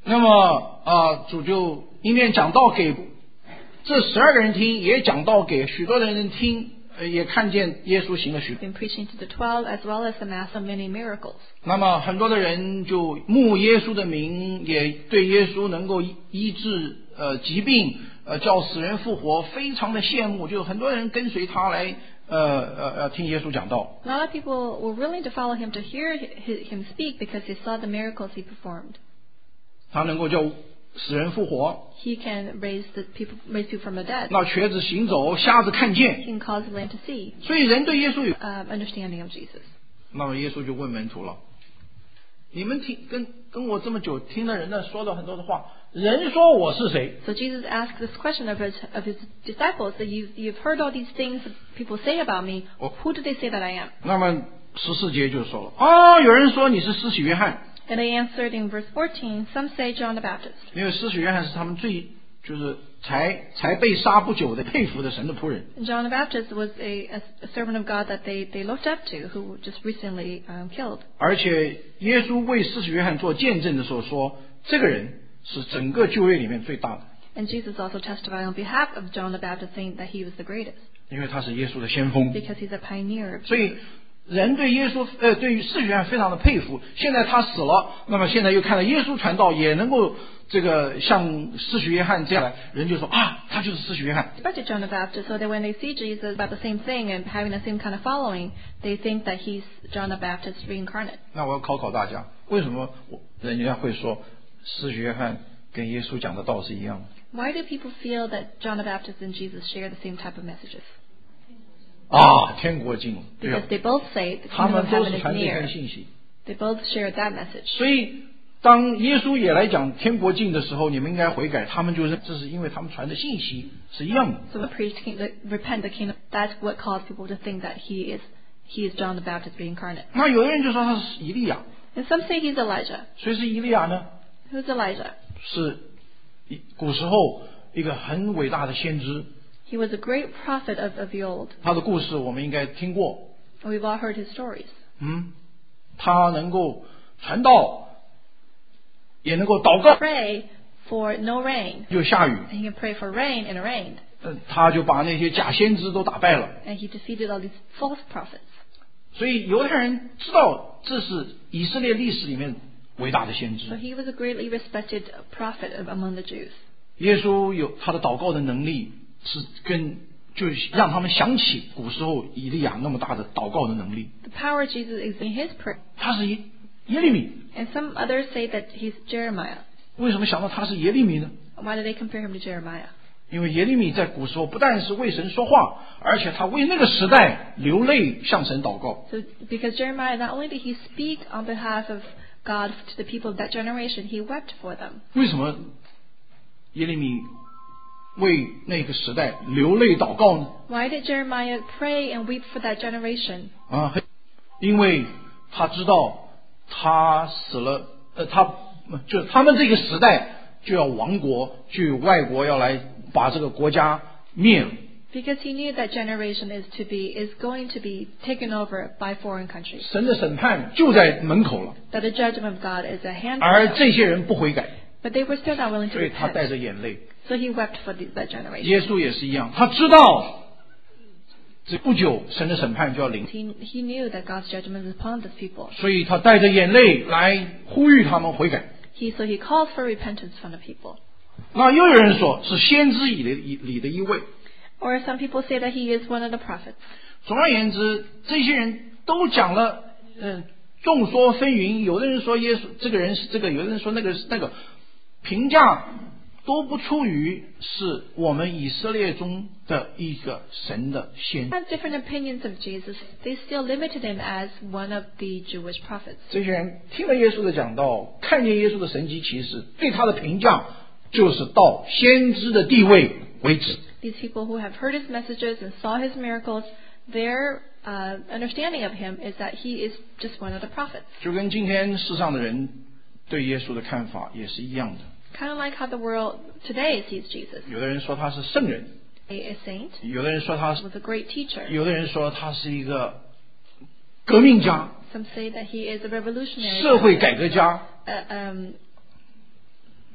那么啊，主就一面讲道给这十二个人听，也讲道给许多人听，呃，也看见耶稣行了许多。 Been preaching to the twelve as well as the mass of many miracles. 那么很多的人就慕耶稣的名，也对耶稣能够医治呃疾病，呃叫死人复活，非常的羡慕，就很多人跟随他来呃呃呃听耶稣讲道。 A lot of people were willing to follow him to hear him speak because they saw the miracles he performed. 他能够叫死人复活， He can raise the people, raise people from the dead. 那瘸子行走，瞎子看 He 见。 can cause the lame to see. 所以人对耶稣有， Um, understanding of Jesus. 那么耶稣就问门徒了：你们听跟跟我这么久听的人呢，说了很多的话，人说我是谁？ So Jesus asked this question of his of his disciples that you've you've heard all these things that people say about me. Who do they say that I am? 那么十四节就说了：啊，有人说你是施洗约翰， And they answered in verse fourteen, some say John the Baptist. 因为施洗约翰是他们最就是才才被杀不久的佩服的神的仆人。 And John the Baptist was a, a, a servant of God that they, they looked up to, who just recently um, killed. 而且耶稣为施洗约翰做见证的时候说，这个人是整个旧约里面最大的， And Jesus also testified on behalf of John the Baptist, saying that he was the greatest 因为他是耶稣的先锋。 because he's a pioneer. 所以人对耶稣呃对于施洗约翰非常的佩服。现在他死了，那么现在又看到耶稣传道也能够这个像施洗约翰这样，人就说啊，他就是施洗约翰。 Respected John the Baptist, so that when they see Jesus about the same thing and having the same kind of following, they think that he's John the Baptist reincarnate. 那我要考考大家，为什么我人家会说施洗约翰跟耶稣讲的道是一样的？ Why do people feel that John the Baptist and Jesus share the same type of messages? 啊，天国近了，对 Because 啊， they both say the 他 kingdom 们 of 都 heaven 是 is 传这份 near. 信息。 They both share that message. 所以当耶稣也来讲天国近的时候，你们应该悔改。他们就是这是因为他们传的信息是一样的。 So we preach king, the, repent the kingdom. That's what caused people to think that he is he is John the Baptist reincarnate. 那有的人就说他是以利亚， And some say he's Elijah. 谁是以利亚呢？ Who's Elijah? 是古时候一个很伟大的先知， He was a great prophet of, of the old. 他的故事我们应该听过。 We've all heard his stories. 嗯，他能够传道，也能够祷告， Pray for no rain. 就下雨。 And he can pray for rain, and it rained. 呃，他就把那些假先知都打败了。 And he defeated all these false prophets. 所以犹太人知道这是以色列历史里面伟大的先 So 知。 he was a greatly respected prophet of, among the Jews. 耶稣有他的祷告的能力，是跟就让他们想起古时候以利亚那么大的祷告的能力。 The power of Jesus is in his prayer. 他是耶耶利米， And some others say that he's Jeremiah. 为什么想到他是耶利米呢？ Why do they compare him to Jeremiah? 因为耶利米在古时候不但是为神说话，而且他为那个时代流泪向神祷告。 So because Jeremiah, not only did he speak on behalf of God to the people of that generation, he wept for them. 为什么耶利米为那个时代流泪祷告呢？ Why did Jeremiah pray and weep for that generation? 啊，因为他知道他死了，呃，他就他们这个时代就要亡国，就有外国要来把这个国家灭了。 Because he knew that generation is to be is going to be taken over by foreign countries. 神的审判就在门口了， That the judgment of God is at hand. 而这些人不悔改， But they were still not willing to 所以他带 repent. 着眼泪。 So he wept for the, that generation. 耶稣也是一样，他知道这不久神的审判就要临， He, he knew that God's judgment is upon these people. 所以他带着眼泪来呼吁他们悔改。 He, so he called for repentance from the people. 那又有人说是先知以里里里的一位。 Or some people say that he is one of the prophets. 总而言之，这些人都讲了，嗯，众说纷纭。有的人说耶稣这个人是这个，有的人说那个是那个，评价都不出于是我们以色列中的一个神的先。 Have different opinions of Jesus. They still limited him as one of the Jewish prophets. 这些人听了耶稣的讲道，看见耶稣的神迹奇事，对他的评价就是到先知的地位为止。 These people who have heard his messages and saw his miracles, their uh, understanding of him is that he is just one of the prophets. 就跟今天世上的人对耶稣的看法也是一样的。 Kind of like how the world today sees Jesus. 有的人说他是圣人， A saint 有的人说他是， was a great teacher. 有的人说他是一个革命家、 Some say that he is a revolutionary, 社会改革家。 uh, um,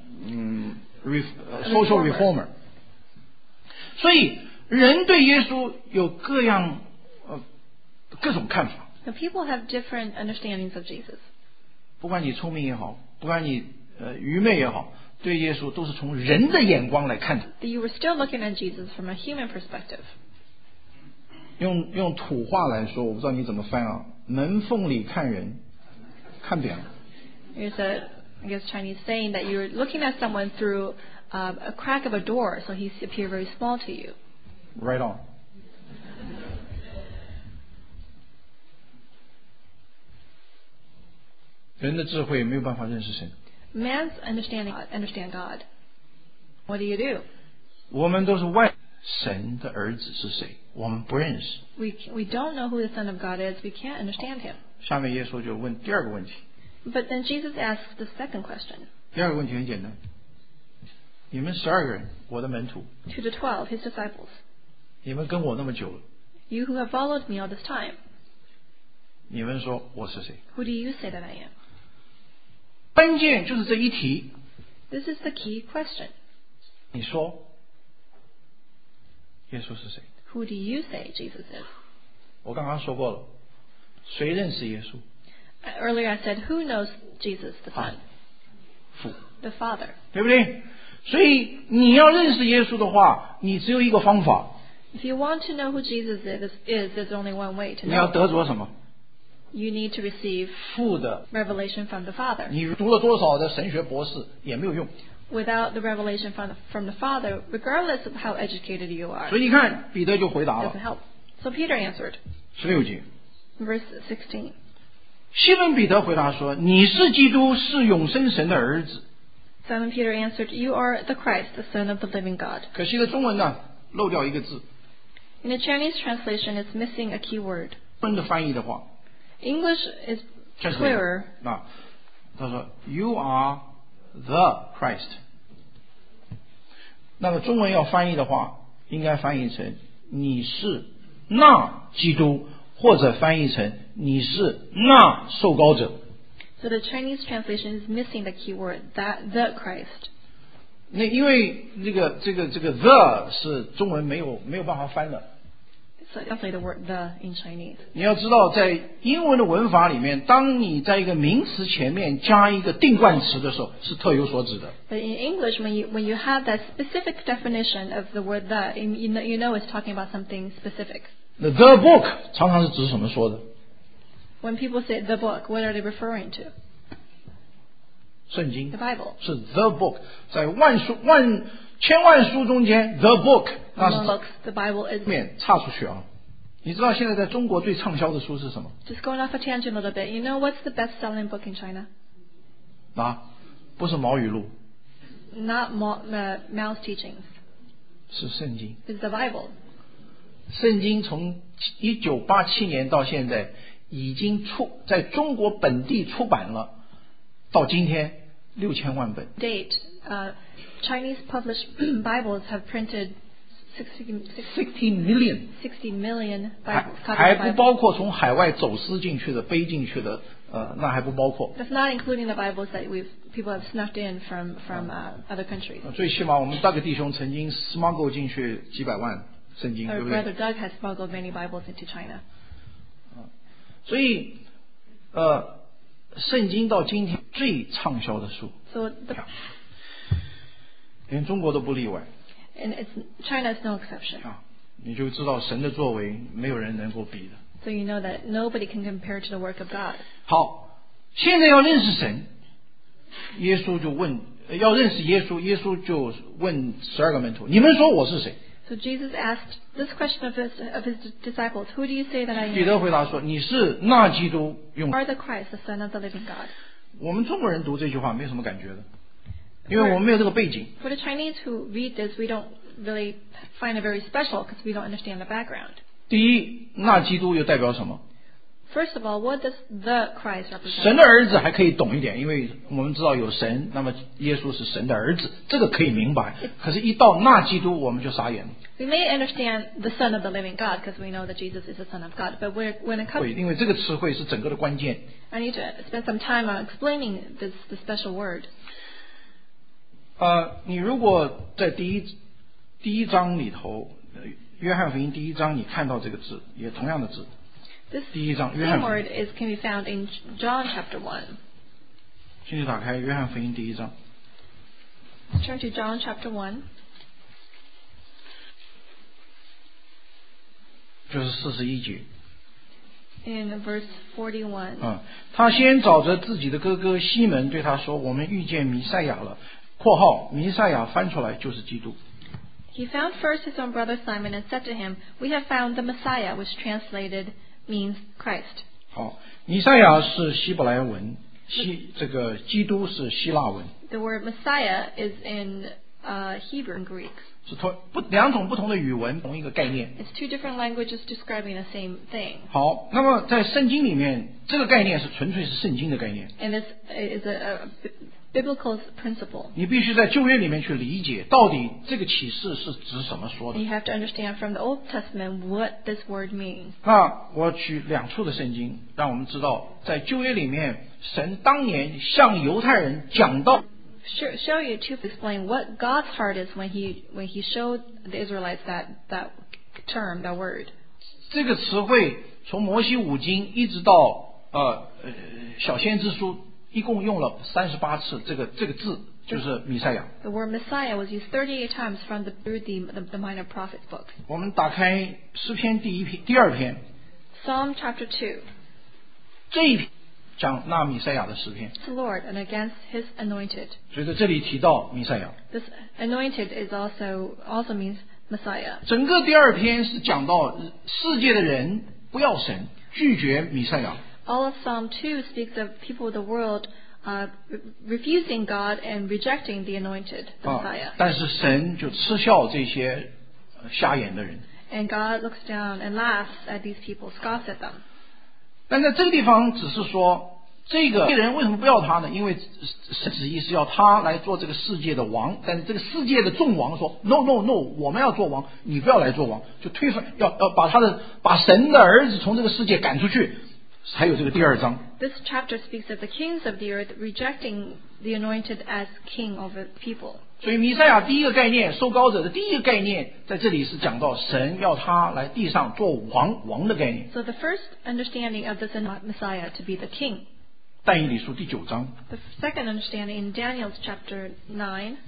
嗯 social reformer。所以人对耶稣有各样呃各种看法。 Now, people have different understandings of Jesus. 不管你聪明也好，不管你呃愚昧也好，对耶稣都是从人的眼光来看的。 You were still looking at Jesus from a human perspective. 用用土话来说，我不知道你怎么翻啊，门缝里看人，看扁了。 There's a, I guess, Chinese saying that you're looking at someone through uh, a crack of a door, so he appears very small to you. Right on. 人的智慧没有办法认识神。 Man's understanding understand God. What do you do? 我们都是外神的儿子是谁？我们不认识。 We we don't know who the Son of God is. We can't understand him. 下面耶稣就问第二个问题。 But then Jesus asks the second question. 第二个问题很简单，你们十二个人，我的门徒， To the twelve, his disciples. 你们跟我那么久了， You who have followed me all this time. 你们说我是谁？ Who do you say that I am? 关键就是这一题。 This is the key question. 你说耶稣是谁？ Who do you say Jesus is? 我刚刚说过了，谁认识耶稣？ Earlier I said, who knows Jesus the Son? 父， The Father. 对不对？所以你要认识耶稣的话，你只有一个方法。 If you want to know who Jesus is, is there's only one way to 你要 know. 得着什么？ You need to receive 父的。 revelation from the Father. 你读了多少的神学博士也没有用。 Without the revelation from the, from the Father, regardless of how educated you are, 所以你看，彼得就回答 doesn't 了。 help. So Peter answered, 十六节， verse sixteen. 西门彼得回答说：“你是基督，是永生神的儿子。” Simon Peter answered, You are the Christ, the Son of the living God. 可惜的中文呢，漏掉一个字。 In the Chinese translation, it's missing a key word. 中文的翻译的话 English is ，translate clearer. 啊，他说 "You are the Christ"。那么中文要翻译的话，应该翻译成"你是那基督"，或者翻译成"你是那受膏者"。 So the Chinese translation is missing the key word, that the Christ. 那因为这个这个这个 the 是中文没有没有办法翻的。 So definitely the word the in Chinese. 你要知道，在英文的文法里面，当你在一个名词前面加一个定冠词的时候，是特有所指的。 But in English, when you when you have that specific definition of the word the, you know, you know it's talking about something specific. 那 the book 常常是指什么说的？ When people say the book, what are they referring to? 圣经 The Bible. 是 the book， 在万书万千万书中间 the book 那 Among 是 books, the Bible is. 面岔出去啊。你知道现在在中国最畅销的书是什么？ Just going off a tangent a little bit. You know what's the best-selling book in China? 啊，不是毛语录， Not Mo, uh, Mao's teachings. 是圣经。 It's the Bible. 圣经从一九八七年到现在，已经出在中国本地出版了，到今天六千万本。 Date. Uh, Chinese published Bibles have printed sixty, sixteen million， sixty million 还 Bibles. 还 copies of 不包括从海外走私进去的、背进去的，呃，那还不包括。 That's not including the Bibles that we've people have snuffed in from from uh, other countries. 最起码我们大个弟兄曾经 smuggle 进去几百万圣经， Our 对不对？ brother Doug has smuggled many Bibles into China. 所以，呃，圣经到今天最畅销的书， So the, 连中国都不例外 and it's China is no exception. 啊！你就知道神的作为没有人能够比的。 So you know that nobody can compare to the work of God. 好，现在要认识神，耶稣就问，呃要认识耶稣，耶稣就问十二个门徒：你们说我是谁？ So Jesus asked this question of his of his disciples, Who do you say that I 彼 am? 得回答说：你是那基督。用 Are the Christ, the Son of the living God? 我们中国人读这句话没有什么感觉的，因为我们没有这个背景。 For the Chinese who read this, we don't really find it very special because we don't understand the background. 第一，那基督又代表什么？ First of all, what does the Christ 神 represent? 的儿子还可以懂一点，因为我们知道有神，那么耶稣是神的儿子，这个可以明白。可是，一到那基督，我们就傻眼了。 We may understand the Son of the living God because we know that Jesus is the Son of God. But where, when it 对， comes, 因为这个词汇是整个的关键。 I need to spend some time on explaining this, this special word. 呃，你如果在第一第一章里头，约翰福音第一章你看到这个字，也同样的字。 This 第一章，约 same 翰福 word 音。 is can be found in John chapter one. 请你打开约翰福音第一章， Turn to John chapter one. 就是四十一节。 In verse forty-one. 嗯，他先找着自己的哥哥西门，对他说：“我们遇见弥赛亚了。”（括号弥赛亚翻出来就是基督。 He found first his own brother Simon and said to him, "We have found the Messiah," which translated means Christ. 好，弥赛亚是希伯来文，希这个基督是希腊文， The word Messiah is in uh, Hebrew and Greek. 是同不两种不同的语文，同一个概念。 It's two different languages describing the same thing. 好，那么在圣经里面，这个概念是纯粹是圣经的概念。 And this is a, a biblical principle. 你必须在旧约里面去理解，到底这个启示是指什么说的 And。you have to understand from the Old Testament what this word means. 那我举两处的圣经，让我们知道，在旧约里面，神当年向犹太人讲到 Show, show you to explain what God's heart is when he when he showed the Israelites that that term, that word. 这个词汇，从摩西五经一直到呃呃小先知书，一共用了三十八次，这个这个字就是弥赛亚。 The word Messiah was used thirty-eight times from the through the, the, the minor prophets books. 我们打开诗篇第一篇、第二篇， Psalm chapter two. 这一篇讲那弥赛亚的诗篇， The Lord and against his anointed. 所以在这里提到弥赛亚。 This anointed is also also means Messiah. 整个第二篇是讲到世界的人不要神，拒绝弥赛亚。 All of Psalm two speaks of people of the world uh, re- refusing God and rejecting the anointed, the 啊 Messiah. 但是神就嗤笑这些呃瞎眼的人。 And God looks down and laughs at these people, scoffs at them. 但在这个地方只是说，这个人为什么不要他呢？因为神旨意是要他来做这个世界的王，但是这个世界的众王说 no no no， 我们要做王，你不要来做王，就推翻，要要把他的把神的儿子从这个世界赶出去。还有这个第二章， This chapter speaks of the kings of the earth rejecting the anointed as king over the people. 所以弥赛亚第一个概念，受膏者的第一个概念，在这里是讲到神要他来地上做王，王的概念。 So the first understanding of this Messiah to be the king. 但以理书第九章， The second understanding in Daniel's chapter nine.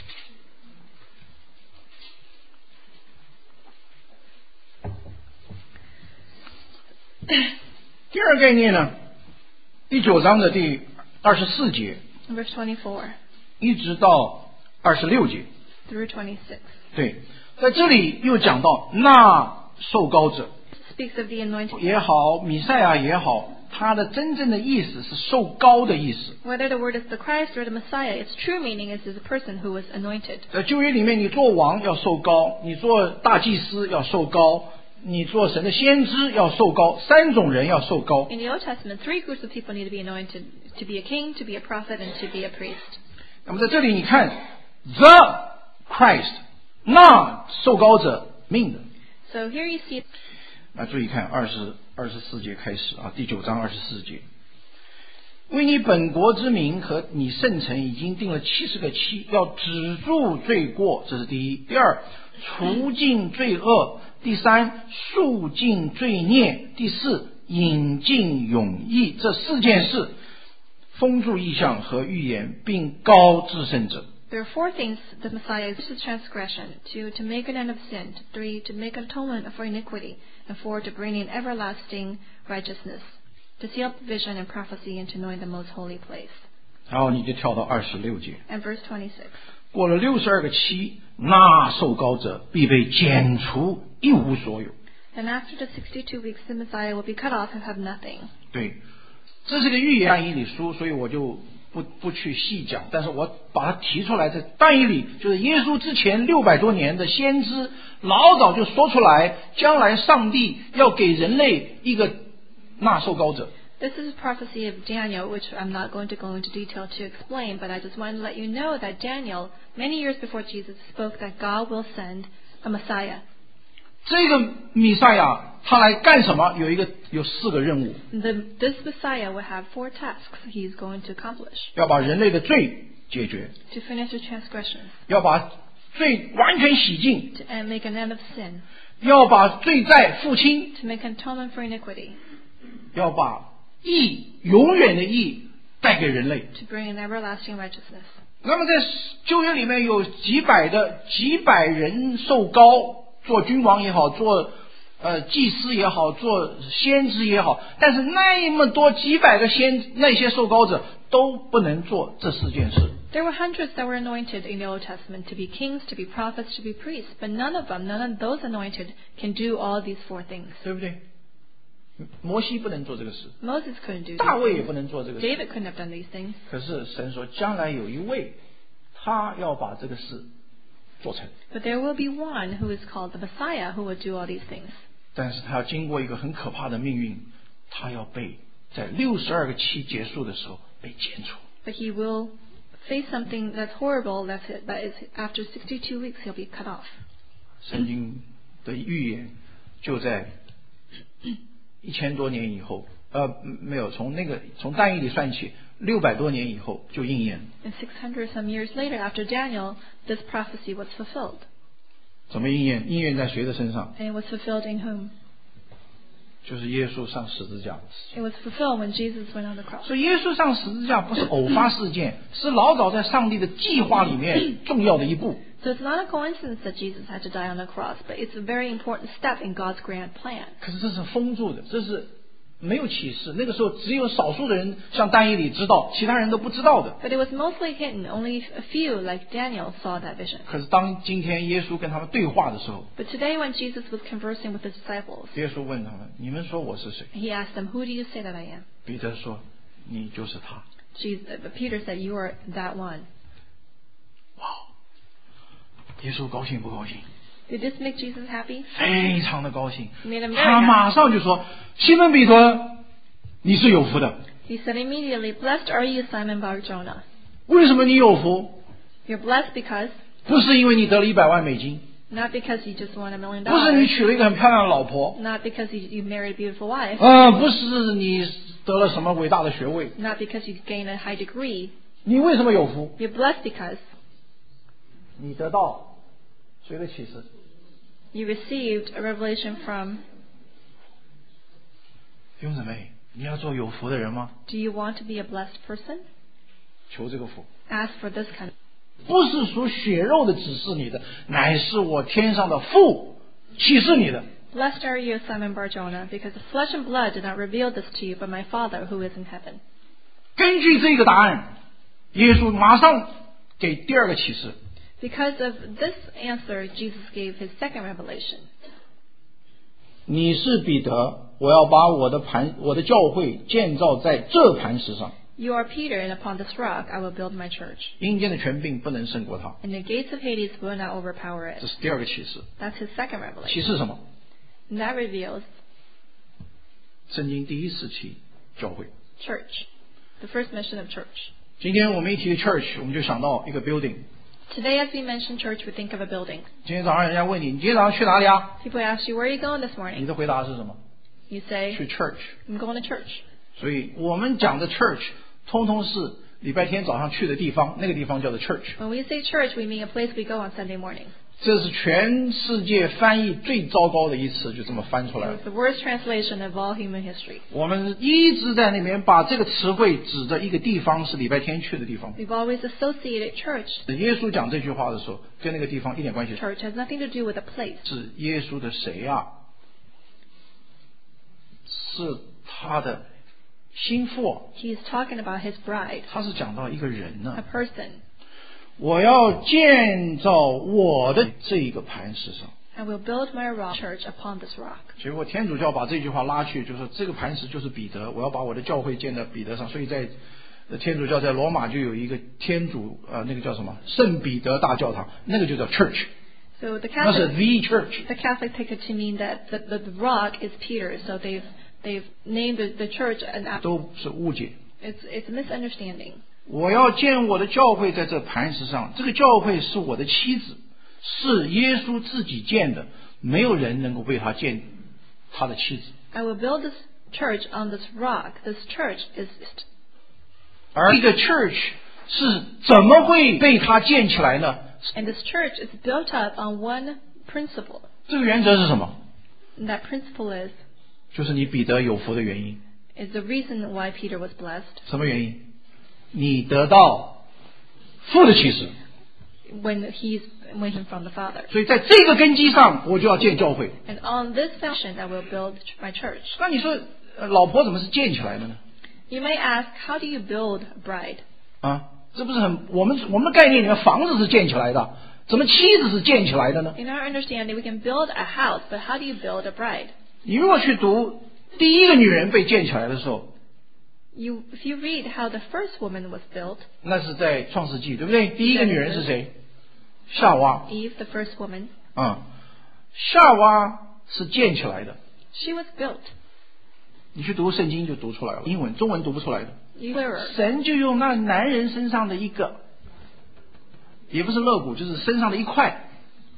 第二个概念呢，第九章的第二十四节 Verse twenty-four 一直到二十六节， through twenty-six 对，在这里又讲到那受膏者 speaks of the anointed. 也好，弥赛亚也好，它的真正的意思是受膏的意思。 Whether the word is the Christ or the Messiah, its true meaning is is a person who was anointed. 在旧约里面，你做王要受膏，你做大祭司要受膏，你做神的先知要受膏，三种人要受膏。 In the Old Testament, three groups of people need to be anointed: to be a king, to be a prophet, and to be a priest. 那么在这里你看 ，the Christ， 那受膏者命的。 So here you see. 那注意看二十二十四节开始啊，第九章二十四节，为你本国之名和你圣城已经定了七十个期，要止住罪过，这是第一；第二，除尽罪恶；第三，肃尽罪孽；第四，引进永义。这四件事，封住异象和预言，并高至圣者。 There are four things the Messiah is to transgression: two, to make an end of sin; three, to make atonement for iniquity; and four, to bring in everlasting righteousness, to seal up vision and prophecy, and to anoint the most holy place. 然后你就跳到二十六节， And verse twenty-six. 过了六十二个期，那受膏者必被剪除，一无所有。 And after the sixty-two weeks, the Messiah will be cut off and have nothing. 对，这是个预言但以理书，所以我就不不去细讲，但是我把它提出来，在但以理就是耶稣之前六百多年的先知，老早就说出来，将来上帝要给人类一个那受膏者。 This is a prophecy of Daniel, which I'm not going to go into detail to explain, but I just want to let you know that Daniel, many years before Jesus, spoke that God will send a Messiah. 这个弥赛亚他来干什么？有一个有四个任务， The, this Messiah will have four tasks he's going to accomplish. 要把人类的罪解决， to finish the transgressions, 要把罪完全洗净， to and make an end of sin, 要把罪债付清， to make atonement for iniquity, 要把义永远的义带给人类。 to bring an everlasting righteousness. 那么在旧约里面有几百的几百人受膏，做君王也好，做呃祭司也好，做先知也好，但是那么多几百个先那些受膏者都不能做这四件事。 There were hundreds that were anointed in the Old Testament to be kings, to be prophets, to be priests, but none of them, none of those anointed can do all these four things. 对不对？摩西不能做这个事， Moses couldn't do 大 these 卫也 things. 不能做这个事。 David couldn't have done these things. 可是神说，将来有一位，他要把这个事做成， But there will be one who is called the Messiah who will do all these things. 但是他要经过一个很可怕的命运，他要被在六十二个期结束的时候被剪除。 But he will face something that's horrible, that's it, that is after sixty-two weeks he'll be cut off. 圣经的预言就在一千多年以后，呃，没有，从那个从但以理算起，六百多年以后就应验了。 And six hundred some years later, after Daniel, this prophecy was fulfilled. 怎么应验？应验在谁的身上？ And it was fulfilled in whom? 就是耶稣上十字架的事情。 It was fulfilled when Jesus went on the cross. 所以耶稣上十字架不是偶发事件，是老早在上帝的计划里面重要的一步。 So it's not a coincidence that Jesus had to die on the cross, but it's a very important step in God's grand plan. 可是这是封住的，这是没有启示。那个时候只有少数的人像但以理知道，其他人都不知道的。 But it was mostly hidden. Only a few, like Daniel, saw that vision. 可是当今天耶稣跟他们对话的时候， But today when Jesus was conversing with his disciples, 耶稣问他们：“你们说我是谁 he asked them, Who do you say that I am?？” 彼得说：“你就是他。 Jesus, but Peter said, You are that one. ” 哇！耶稣高兴不高兴？ Did this make Jesus happy? 非常的高兴。 It made him very 他 happy. 马上就说：“西门彼得，你是有福的。 He said immediately, Blessed are you, Simon Bar-Jonah. 为什么你有福？ You're blessed because, 不是因为你得了一百万美金， not because you just won a million 不是你 dollars, 娶了一个很漂亮的老婆， not because you, you married a beautiful wife, 呃，不是你得了什么伟大的学位。 not because you gained a high degree. 你为什么有福？ You're blessed because 你得到谁的启示？ you received a revelation from. 弟兄姊妹，你要做有福的人吗？ Do you want to be a blessed person? 求这个福， Ask for this kind of. 不是属血肉的指示你的，乃是我天上的父启示你的。 Blessed are you, Simon Bar-Jonah, because the flesh and blood did not reveal this to you, but my Father who is in heaven. 根据这个答案，耶稣马上给第二个启示。 Because of this answer, Jesus gave his second revelation. 你是彼得，我要把我的磐我的教会建造在这磐石上， You are Peter, and upon this rock I will build my church. 阴间的权柄不能胜过他。 And the gates of Hades will not overpower 这 it. 是第二个启示。 That's his second 启 revelation. 示什么？ And that reveals 圣经第一时期教会。 church, the first mission of church. 今天我们一提 church， 我们就想到一个 building。 Today, as we mention church, we think of a building. 今天早上人家问你，你今天早上去哪里啊？ People ask you, where are you going this 你 morning? 的回答是什么？ You say, 去 church。 I'm going to church. 所以我们讲的 church， 通通是礼拜天早上去的地方，那个地方叫做 church。 When we say church, we mean a place we go on Sunday morning. 这是全世界翻译最糟糕的一次，就这么翻出来 It 了 was。the worst translation of all human history. 我们一直在那边把这个词汇指着一个地方是礼拜天去的地方。 We've always associated church. 耶稣讲这句话的时候，跟那个地方一点关系。 Church has nothing to do with a place. 是耶稣的谁啊？是他的心腹啊。 He's talking about his bride, 他是讲到一个人呢、 a person. 我要建造我的这一个磐石上。 I will build my rock church upon this rock. 结果天主教把这句话拉去，就说这个磐石就是彼得，我要把我的教会建在彼得上。所以在呃天主教在罗马就有一个天主呃那个叫什么圣彼得大教堂，那个就叫 church， So the 那是 Catholic, the church。 the Catholic take it to mean that the, the, the rock is Peter. So they've they've named the, the church an app. 都是误解。 It's it's a misunderstanding. 我要建我的教会在这磐石上，这个教会是我的妻子，是耶稣自己建的，没有人能够为他建他的妻子。 I will build this church on this rock. This church is 而一个 church 是怎么会被他建起来呢？ And this church is built up on one principle. 这个原则是什么？ And that principle is, 就是你彼得有福的原因。 is the reason why Peter was blessed. 什么原因？你得到父的启示。 When he's when he's from the Father. 所以在这个根基上，我就要建教会。 And on this foundation, I will build my church. 那你说，呃老婆怎么是建起来的呢？ You may ask, how do you build a bride? 啊，这不是很我们我们的概念里面，房子是建起来的，怎么妻子是建起来的呢？ In our understanding, we can build a house, but how do you build a bride? 你如果去读第一个女人被建起来的时候， You, if you read how the first woman was built, 那是在创世纪，对不对？第一个女人是谁？夏娃。 Eve, the first woman, 啊、夏娃是建起来的。 she was built. 你去读圣经就读出来了，英文、中文读不出来的。 Clearer. 神就用那男人身上的一个，也不是肋骨，就是身上的一块，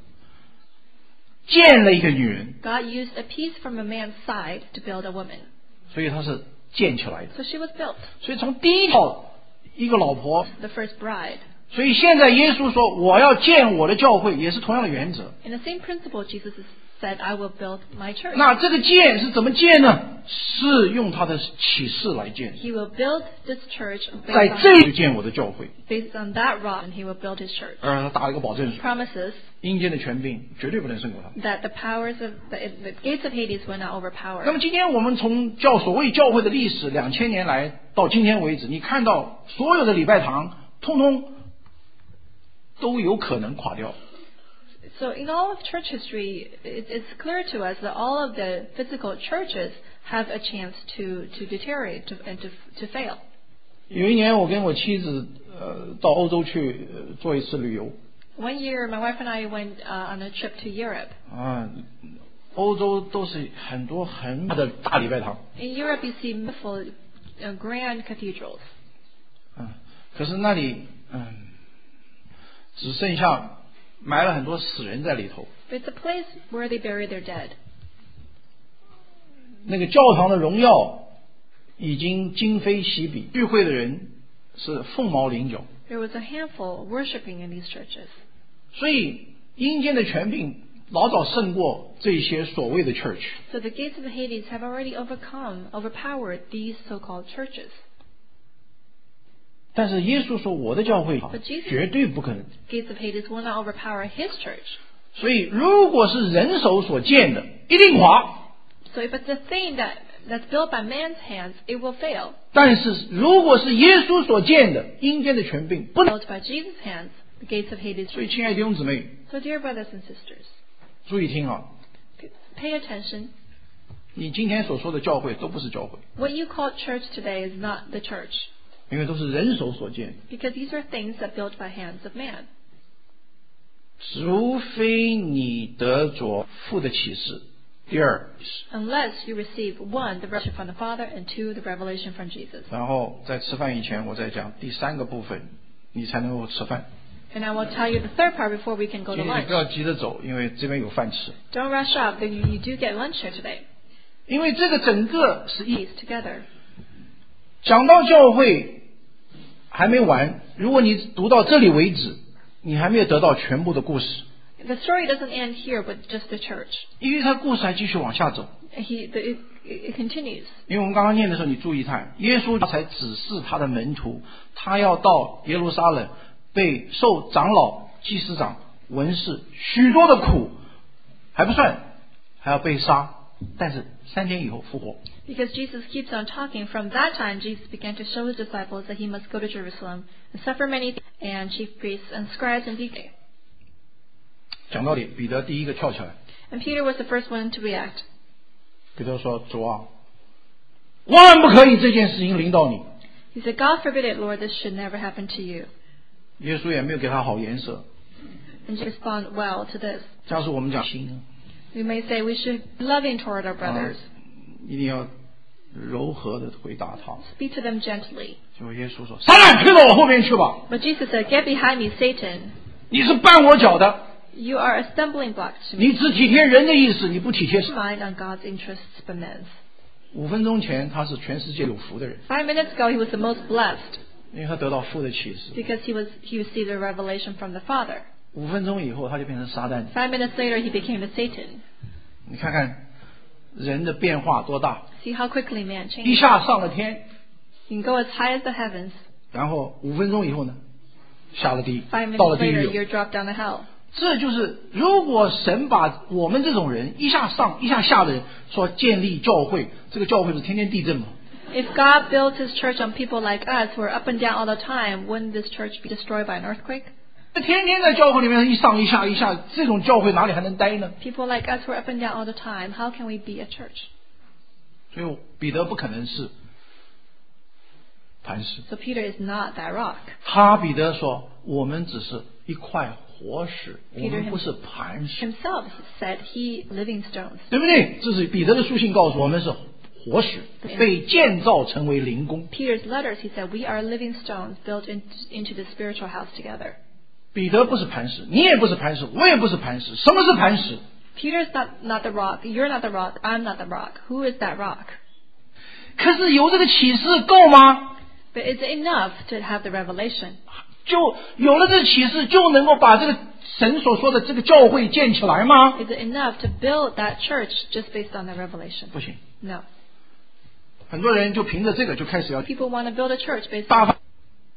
建了一个女人， God used a piece from a man's side to build a woman. 所以她是建起来的。 So she was built, 所以从第一套一个老婆， the first bride. 所以现在耶稣说我要建我的教会，也是同样的原则。 In the same principle, Jesus said, I will build my church. 那这个建是怎么建呢？是用他的启示来建， He will build this church 在 based 这 on, 里建我的教会。 based on that rock, and he will build his church. 而他打了一个保证书， Promises 阴间的权柄绝对不能胜过他。 that the powers of the, the gates of Hades will not 那 overpower. 么今天我们从教所谓教会的历史两千年来到今天为止，你看到所有的礼拜堂，通通都有可能垮掉。 So in all of church history, it, it's clear to us that all of the physical churches have a chance to, to deteriorate to, and to, to fail. 有一年我跟我妻子呃到欧洲去、呃、做一次旅游 One year, my wife and I went uh, on a trip to Europe. 啊，欧洲都是很多很大的大礼拜堂 In Europe, you see beautiful, uh, grand cathedrals. 啊，可是那里嗯只剩下埋了很多死人在里头。 But it's a place where they bury their dead. 那个教堂的荣耀已经今非昔比，聚会的人是凤毛麟角。 There was a handful worshiping in these churches. 所以阴间的权柄老早胜过这些所谓的 church。 So the gates of Hades have already overcome, overpowered these so-called churches. 但是耶稣说我的教会 But Jesus- 绝对不可能。 Gates of Hades will not overpower his church. 所以如果是人手所建的，一定垮。 So if it's a thing that, that's built by man's hands, it will fail. 但是如果是耶稣所建的，阴间的权柄不能。 Built by Jesus' hands, the gates of Hades. 所以亲爱的弟兄姊妹， So dear brothers and sisters, 注意听啊， pay attention. 你今天所说的教会都不是教会， What you call church today is not the church, 因为都是人手所建的。 because these are things that built by hands of man. 除非你得着父的启示，第二， Unless you receive, one, the revelation from the Father, and two, the revelation from Jesus. 然后在吃饭以前，我再讲第三个部分，你才能够吃饭。 And I will tell you the third part before we can go 今 to 天你不要 lunch. 急着走，因为这边有饭吃。 Don't rush up, but you, you do get lunch here today. 因为这个整个是一 These together. 讲到教会还没完，如果你读到这里为止，你还没有得到全部的故事， The story doesn't end here with just the church. 因为它故事还继续往下走。 He, the, it, it continues. 因为我们刚刚念的时候，你注意看，耶稣才指示他的门徒，他要到耶路撒冷，被受长老、祭司长、文士许多的苦，还不算，还要被杀，但是三天以后复活。 Because Jesus keeps on talking. From that time, Jesus began to show his disciples that he must go to Jerusalem and suffer many things, and chief priests and scribes and deacons. 讲道理，彼得第一个跳起来， And Peter was the first one to react. 彼得说：“主啊，万不可以这件事情临到你。” He said, God forbid it, Lord, this should never happen to you. 耶稣也没有给他好颜色。 And Jesus respond well to this. 假如我们讲心， We may say we should be loving toward our 啊 brothers, 一定要柔和的回答他。 speak to them gently. 结果耶稣说：“撒旦，退到我后面去吧！ But Jesus said, Get behind me, Satan. 你是绊我脚的， You are a stumbling block to me. 你只体贴人的意思，你不体贴神。” Mind on God's interests but men's. 五分钟前他是全世界有福的人， Five minutes ago, he was the most blessed. 因为他得到父的启示。 Because he was he received a revelation from the Father. 五分钟以后，他就变成撒旦。 Five minutes later, he became the Satan. 你看看人的变化多大！ See how quickly man 一 changes. 下上了天， You can go as high as the heavens. 然后五分钟以后呢，下了地， Five 到了 minutes 地 later, 狱。 you're dropped down to hell. 这就是如果神把我们这种人一下上一下下的人说建立教会，这个教会是天天地震吗？ If God built his church on people like us who are up and down all the time, wouldn't this church be destroyed by an earthquake? 天天在教会里面一上一下一下，这种教会哪里还能待呢？ People like us who are up and down all the time, how can we be a church? 所以彼得不可能是磐石。 So Peter is not that rock. 他彼得说：“我们只是一块活石，我 Peter 们不是磐石， Himself said he living stones. 对不对？”这是彼得的书信告诉我们是活石，被建造成为灵宫。 Peter's letters, he said, we are living stones built in, into the spiritual house together. 彼得不是磐石，你也不是磐石，我也不是磐石。什么是磐石？ Peter's not, not the rock. You're not the rock. I'm not the rock. Who is that rock? 可是有这个启示够吗？ But is it enough to have the revelation? 就有了这个启示，就能够把这个神所说的这个教会建起来吗？ Is it enough to build that church just based on the revelation? 不行， No. 很多人就凭着这个就开始要 People want to build a church based 大 on, 发，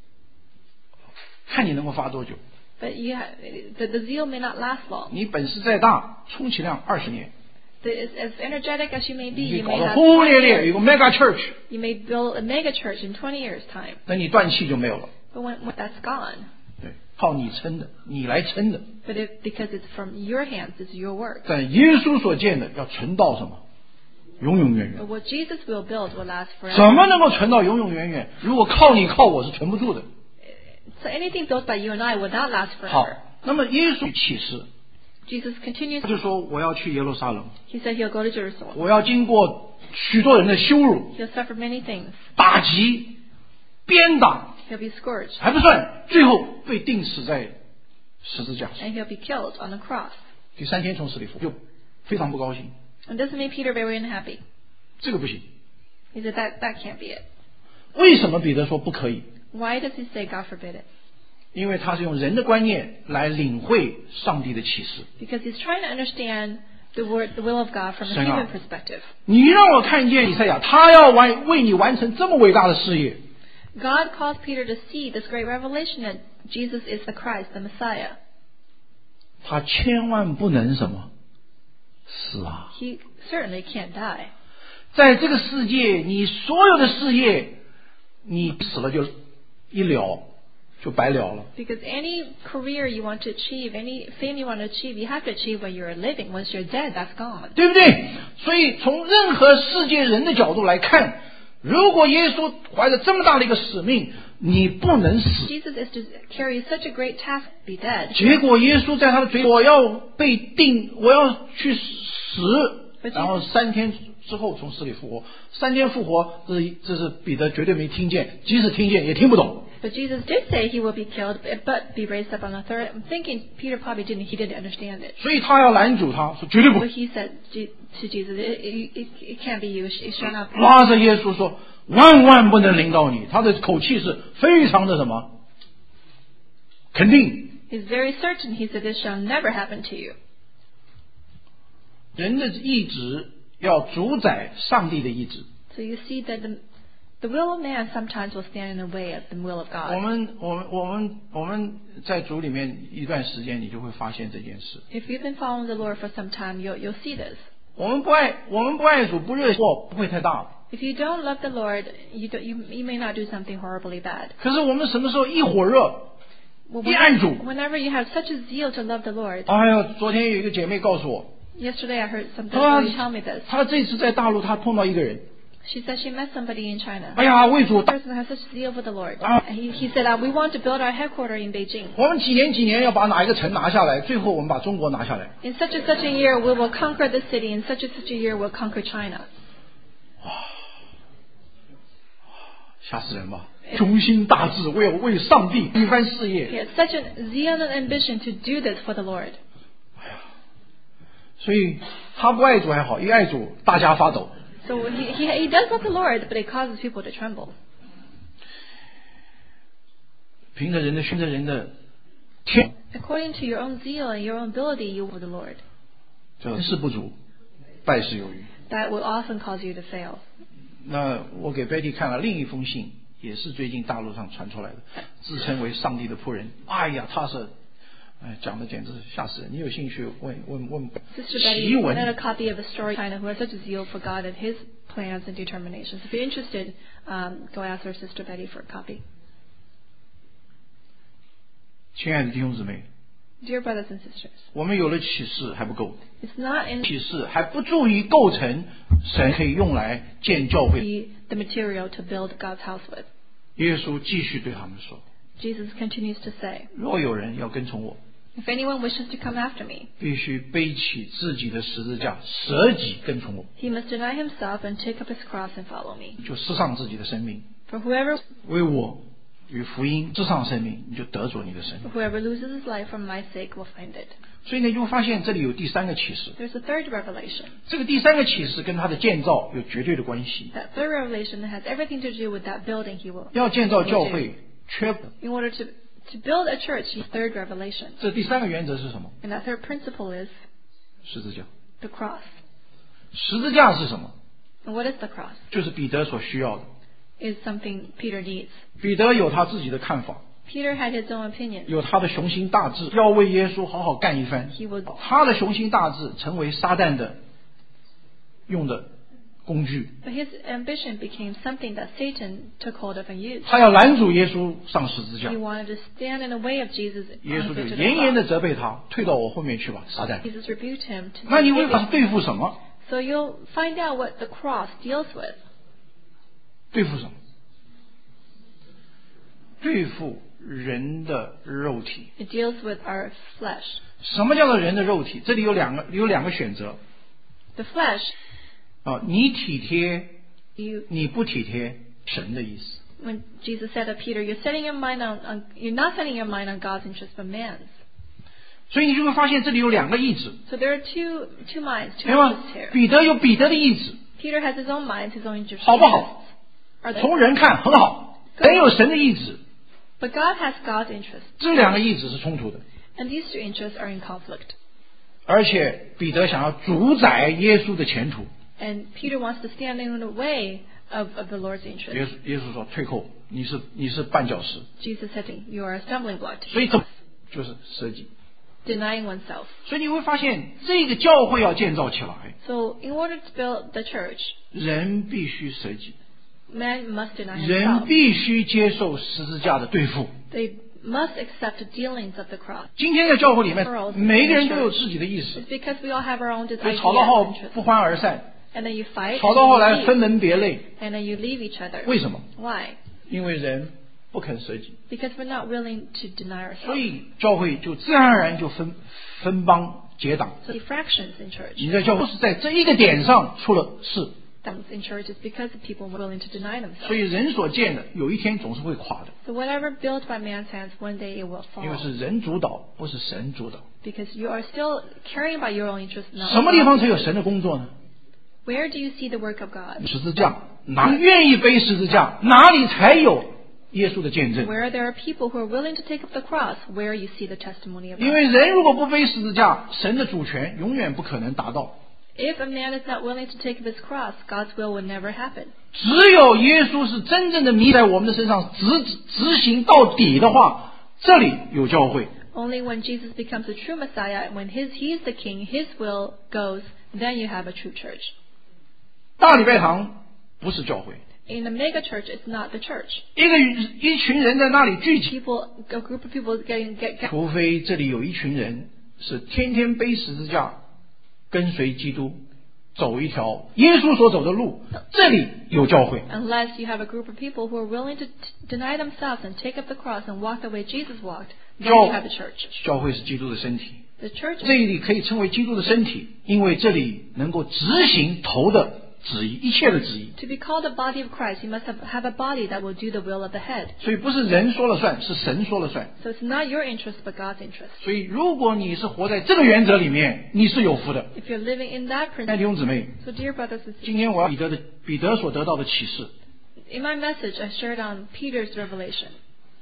看你能够发多久。 but you have, the, the zeal may not last long. 你本事再大，充其量二十年， The, as, as energetic as you may be, 你可以 you 搞 may 得 have 轰轰烈 twenty 烈，有 years. 个 mega church， You may build a mega church in twenty years' time. 等你断气就没有了。 But when, when that's gone, 对，靠你撑的，你来撑的。 but if, because it's from your hands, it's your work. 但耶稣所建的要存到什么？永永远 But 远。 what Jesus will build will last 怎 forever. 么能够存到永永远远？如果靠你靠我是存不住的。 So anything built by you and I would not last 好 forever.， 那么耶稣启示， Jesus continues. 他就说我要去耶路撒冷， He said he'll go to Jerusalem. 我要经过许多人的羞辱、 He'll suffer many things. 打击、鞭打， He'll be scourged. 还不算，最后被钉死在十字架上。 And he'll be killed on the cross. 第三天从死里复活，就非常不高兴， And doesn't make Peter very unhappy. 这个不行。 He said that, that can't be it. 为什么彼得说不可以？ Why does he say God forbid it? 因为他是用人的观念来领会上帝的启示。 Because he's trying to understand the word, the will of God from a 神啊， human perspective. 你让我看见以赛亚，他要完为你完成这么伟大的事业， God calls Peter to see this great revelation that Jesus is the Christ, the Messiah. 他千万不能什么死啊！ He certainly can't die. 在这个世界，你所有的事业，你死了就一了，就白了了。 Because any career you want to achieve, any fame you want to achieve, you have to achieve when you're living. Once you're dead, that's gone. 对不对？所以从任何世界人的角度来看，如果耶稣怀着这么大的一个使命，你不能死。 Jesus is to carry such a great task, be dead. 结果耶稣在他的嘴里，我要被定，我要去死，然后三天之后从死里复活。三天复活，这是这是彼得绝对没听见，即使听见也听不懂。 But Jesus did say he will be killed, but be raised up on the third. I'm thinking Peter probably didn't, he didn't understand it. 所以他要拦阻他，说绝对不 But。he said to Jesus, it, it, it can't be you, it shall not be. 拉着耶稣说：“万万不能临到你。”他的口气是非常的什么？肯定。 He's very certain, he said, this shall never happen to you. 人的意志要主宰上帝的意志。 So you see that the, the will of man sometimes will stand in the way of the will of 我 God. 们我们我们我们在主里面一段时间，你就会发现这件事。 If you've been following the Lord for some time, you'll, you'll see this. 我们不爱我们不爱主不热祸不会太大的， If you don't love the Lord, you, don't, you, you may not do something horribly bad. 可是我们什么时候一火热， Well, 一爱主， whenever you have such a zeal to love the Lord, 哎呀，昨天有一个姐妹告诉我， yesterday I heard something 她 somebody tell me this. 她这次在大陆她碰到一个人， She said she met somebody in China. 哎呀，为主 The person has such zeal for the Lord. Ah. And he, he said, uh, we want to build our headquarters in Beijing. 我们几年几年要把哪一个城拿下来，最后我们把中国拿下来。 In such and such a year, we will conquer the city. In such and such a year, we'll conquer China. 吓死人吧！雄心大志，为为上帝一番事 He 业。 had such a zeal and ambition to do this for the Lord. 所以他不爱主还好，一爱主大家发抖。 So he, he, he does love the Lord, but it causes people to tremble. 凭着人的寻着人的天， According to your own zeal and your own ability, you will the Lord. 这事不足，败事有余。 That will often cause you to fail. 那我给 Betty 看了另一封信，也是最近大陆上传出来的，自称为上帝的仆人。哎呀，他是，哎，讲的简直是吓死人。你有兴趣问问问 Sister 奇 Betty wanted 闻 a copy of a story China who has such a zeal for God and His plans and determinations. If you're interested, um, go ask our Sister Betty for a copy. 亲爱的弟兄姊妹， Dear brothers and sisters, 我们有了启示还不够， it's not in 启示还不足以构成神可以用来建教会。 the, the material to build God's house with. 耶稣继续对他们说， Jesus continues to say, 若有人要跟从我， if anyone wishes to come after me, 必须背起自己的十字架，舍己跟从我， he must deny himself and take up his cross and follow me. 就失丧自己的生命， For whoever 为我与福音失丧生命，你就得着你的生命。 whoever loses his life for my sake will find it. 所以呢，就会发现这里有第三个启示， There's a third revelation. 这个第三个启示跟他的建造有绝对的关系。 That third revelation has everything to do with that building he will. 要建造教会，缺 In order to, to build a church, the third revelation. 这第三个原则是什么？ And that third principle is 十字架。 the cross. 十字架是什么？ And what is the cross? 就是彼得所需要的。 Is something Peter needs. 彼得有他自己的看法， Peter had his own opinion. 有他的雄心大志，要为耶稣好好干一番。 He would, 他的雄心大志成为撒旦的用的工具， but his ambition became something that Satan took hold of and used. 他要拦阻耶稣上十字架 He。wanted to stand in the way of Jesus. 耶 on 稣 the 就 to the 严严的 cross. 责备他，退到我后面去吧，撒旦。 Jesus rebuked him. To 那你为法是对付什么？ So you'll find out what the cross deals with. 对付什么？对付人的肉体。 It deals with our flesh. 什么叫做人的肉体？这里有两个有两个选择 The flesh, 啊，你体贴， you, 你不体贴神的意思。 when Jesus said to Peter, you're setting your mind on, on, you're not setting your mind on God's interest but man's. 所以你就会发现这里有两个意志， So there are two, two minds, two 对吗 interests？here. 彼得有彼得的意志， Peter has his own mind, his own interests. 好不好？ Are they? 从人看很好，人有神的意志， But God has God's interest. 这两个意志是冲突的。 And these two interests are in conflict. 而且彼得想要主宰耶稣的前途， And Peter wants to stand in the way of, of the Lord's 耶 interest. 稣耶稣说退后，你是你是绊脚石， Jesus said, you are a stumbling block. 所以这就是舍己。 Denying oneself. 所以你会发现，这个教会要建造起来， So in order to build the church, 人必须舍己， man must deny 人 himself. 必须接受十字架的对付。 They must accept the dealings of the cross. 今天的教会里面，每个人都有自己的意思， It's because we all have our own 所 ideas 以吵到后 and interests. 不欢而散， And then you fight. 吵到后 And 来 then 分 you leave. 门别类。 And then you leave each other. 为什么？ Why? 因为人不肯舍己， Because we're not willing to deny 所 ourselves. 以教会就自然而然就分分帮结党。 So the fractions in church. 你在教会是在这一个点上出了事， That was in church is because of people willing to deny 所 themselves. 以人所建的有一天总是会垮的， So whatever built by man's hands, one day it will 因为 fall. 是人主导，不是神主导。 Because you are still carrying by your own interests. Not 什么地方才有神的工作呢？ Where do you see the work of God? 十字架，哪愿意背十字架，哪里才有耶稣的见证。 Where there are people who are willing to take up the cross, where you see the testimony of 因 God. 为人如果不背十字架，神的主权永远不可能达到。 If a man is not willing to take up his cross, God's will will never happen. 只有耶稣是真正的迷在我们的身上执执行到底的话，这里有教会。 Only when Jesus becomes a true Messiah, when his, he is the king, his will goes, then you have a true church. 大礼拜堂不是教会， In a mega church, it's not the church. 一个一群人在那里聚集， People, a group of people getting, get, get, 除非这里有一群人是天天背十字架，跟随基督，走一条耶稣所走的路，这里有教会。 unless you have a group of people who are willing to t- deny themselves and take up the cross and walk the way Jesus walked, then you have a church. 教会是基督的身体， The church 这里可以称为基督的身体，因为这里能够执行头的旨意，一切的旨意。 To be called the body of Christ, you must have, have a body that will do the will of the head. 所以不是人说了算，是神说了算。 So it's not your interest, but God's interest. 所以如果你是活在这个原则里面，你是有福的。 If you're living in that 那 principle, 弟兄姊妹， so dear brothers and 今 sisters, 天我要彼得的彼得所得到的启示， in my message I shared on Peter's revelation.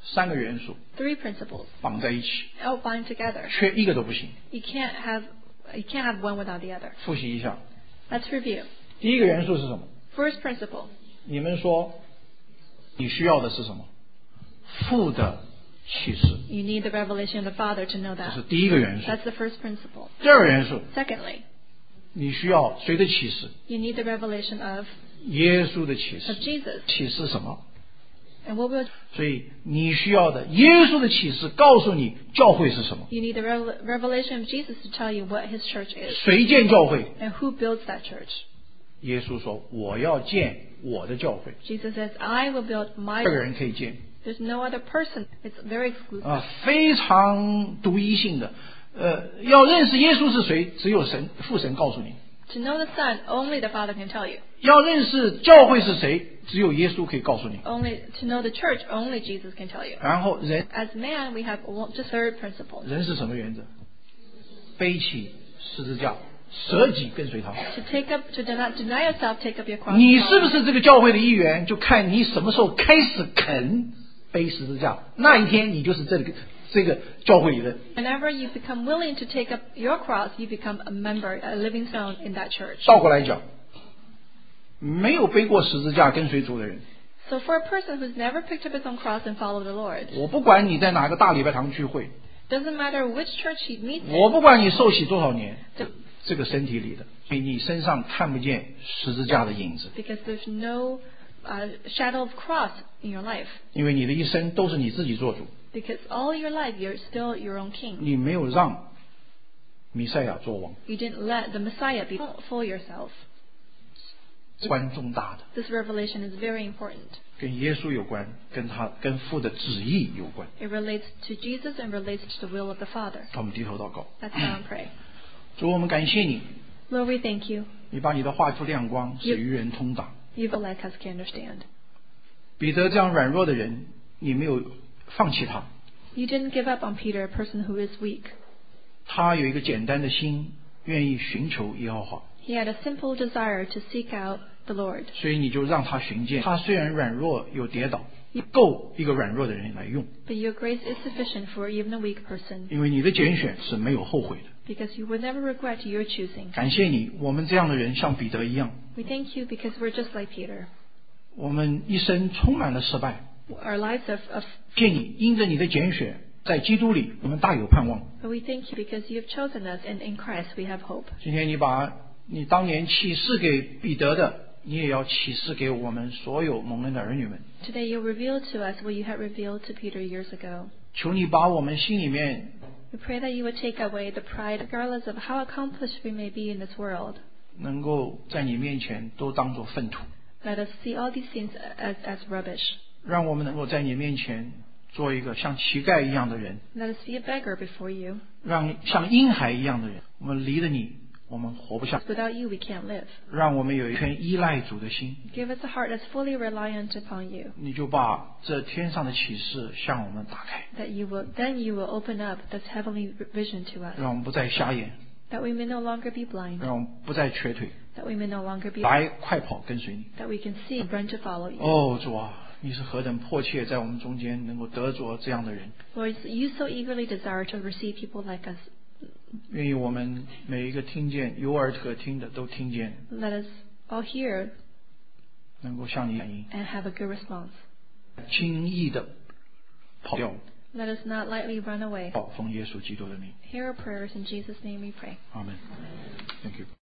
三个元素 Three principles, 绑在一起， all bind together. 缺一个都不行。 You can't have you can't have one without the other. 复习一下， Let's review. 第一个元素是什么？ First principle, 你们说你需要的是什么？父的启示， you need the revelation of the Father to know 这 that. 是第一个元素。 That's the first principle. 第二个元素， Secondly, 你需要谁的启示？ you need the revelation of, 耶稣的启 of 示。 Jesus. 启示什么？ And what will 所以你需要的耶稣的启示告诉你教会是什么， you need the revel- revelation of Jesus to tell you what his church is 谁建教会？ and who builds that church. 耶稣说我要建我的教会， Jesus says, I will build my 这个人可以建 There's no other person. It's very exclusive. 啊，非常独一性的。呃，要认识耶稣是谁，只有神父神告诉你； To know the Son, only the Father can tell you. 要认识教会是谁，只有耶稣可以告诉你。 Only to know the church, only Jesus can tell you. 然后人 As man, we have one, just third principle. 人是什么原则？背起十字架，舍己跟随他。 To take up, to not deny yourself, take up your cross. 你是不是这个教会的一员，就看你什么时候开始肯背十字架，那一天你就是这个这个教会里的。 Whenever you become willing to take up your cross, you become a member, a living stone in that church. 倒过来讲，没有背过十字架跟随主的人， So for a person who's never picked up his own cross and followed the Lord, 我不管你在哪个大礼拜堂聚会， doesn't matter which church he meets 我 in, 不管你受洗多少年， the- 这个身体里的，你你身上看不见十字架的影子， because there's no uh, shadow of cross in your life. 因为你的一生都是你自己做主， Because all your life you're still your own king. 你没有让弥赛亚做王， You didn't let the Messiah be fool yourself. 关重大的， This revelation is very important. 跟耶稣有关，跟他跟父的旨意有关。 It relates to Jesus and relates to the will of the Father. 我们低头祷告， Let's now and pray. 主，我们感谢你， Lord, we thank you. 你把你的话出亮光，使愚人通达。 You will let us can understand. 彼得这样软弱的人，你没有放弃他， You didn't give up on Peter, a person who is weak. 他有一个简单的心，愿意寻求耶和华， He had a simple desire to seek out the Lord. 所以你就让他寻见。他虽然软弱有跌倒，够一个软弱的人来用， But your grace is sufficient for even a weak person, 因为你的拣选是没有后悔的。 because you will never regret your choosing. 感谢你，我们这样的人像彼得一样， We thank you because we're just like Peter. 我们一生充满了失败。 Our lives of, of 谢你，因着你的拣选，在基督里我们大有盼望。 but we thank you because you have chosen us, and in Christ we have hope. 今天你把你当年启示给彼得的，你也要启示给我们所有蒙恩的儿女们。 Today you reveal to us what you had revealed to Peter years ago. 求你把我们心里面 We pray that you would take away the pride, regardless of how accomplished we may be in this world. 能够在你面前都当作粪土， Let us see all these things as, as rubbish. 让我们能够在你面前做一个像乞丐一样的人， Let us be a beggar before you. 让像婴孩一样的人。我们离了你，我们活不下。 Without you, we can't live. 让我们有一颗依赖主的心， Give us a heart that's fully reliant upon you. 你就把这天上的启示向我们打开， That you will, then you will open up this heavenly vision to us. 让我们不再瞎眼， That we may no longer be blind. 让我们不再瘸腿， That we may no longer be 来快跑跟随你。 that we can see and run to follow you. 哦，主啊，你是何等迫切在我们中间能够得着这样的人。 Lord, you so eagerly desire to receive people like us. 愿意我们每一个听见有耳可听的都听见， Let us all hear 能够向你反应， and have a good response. 轻易的跑掉。 Let us not lightly run away. 奉耶稣基督的名， Hear our prayers in Jesus' name we pray. 阿门。Thank you.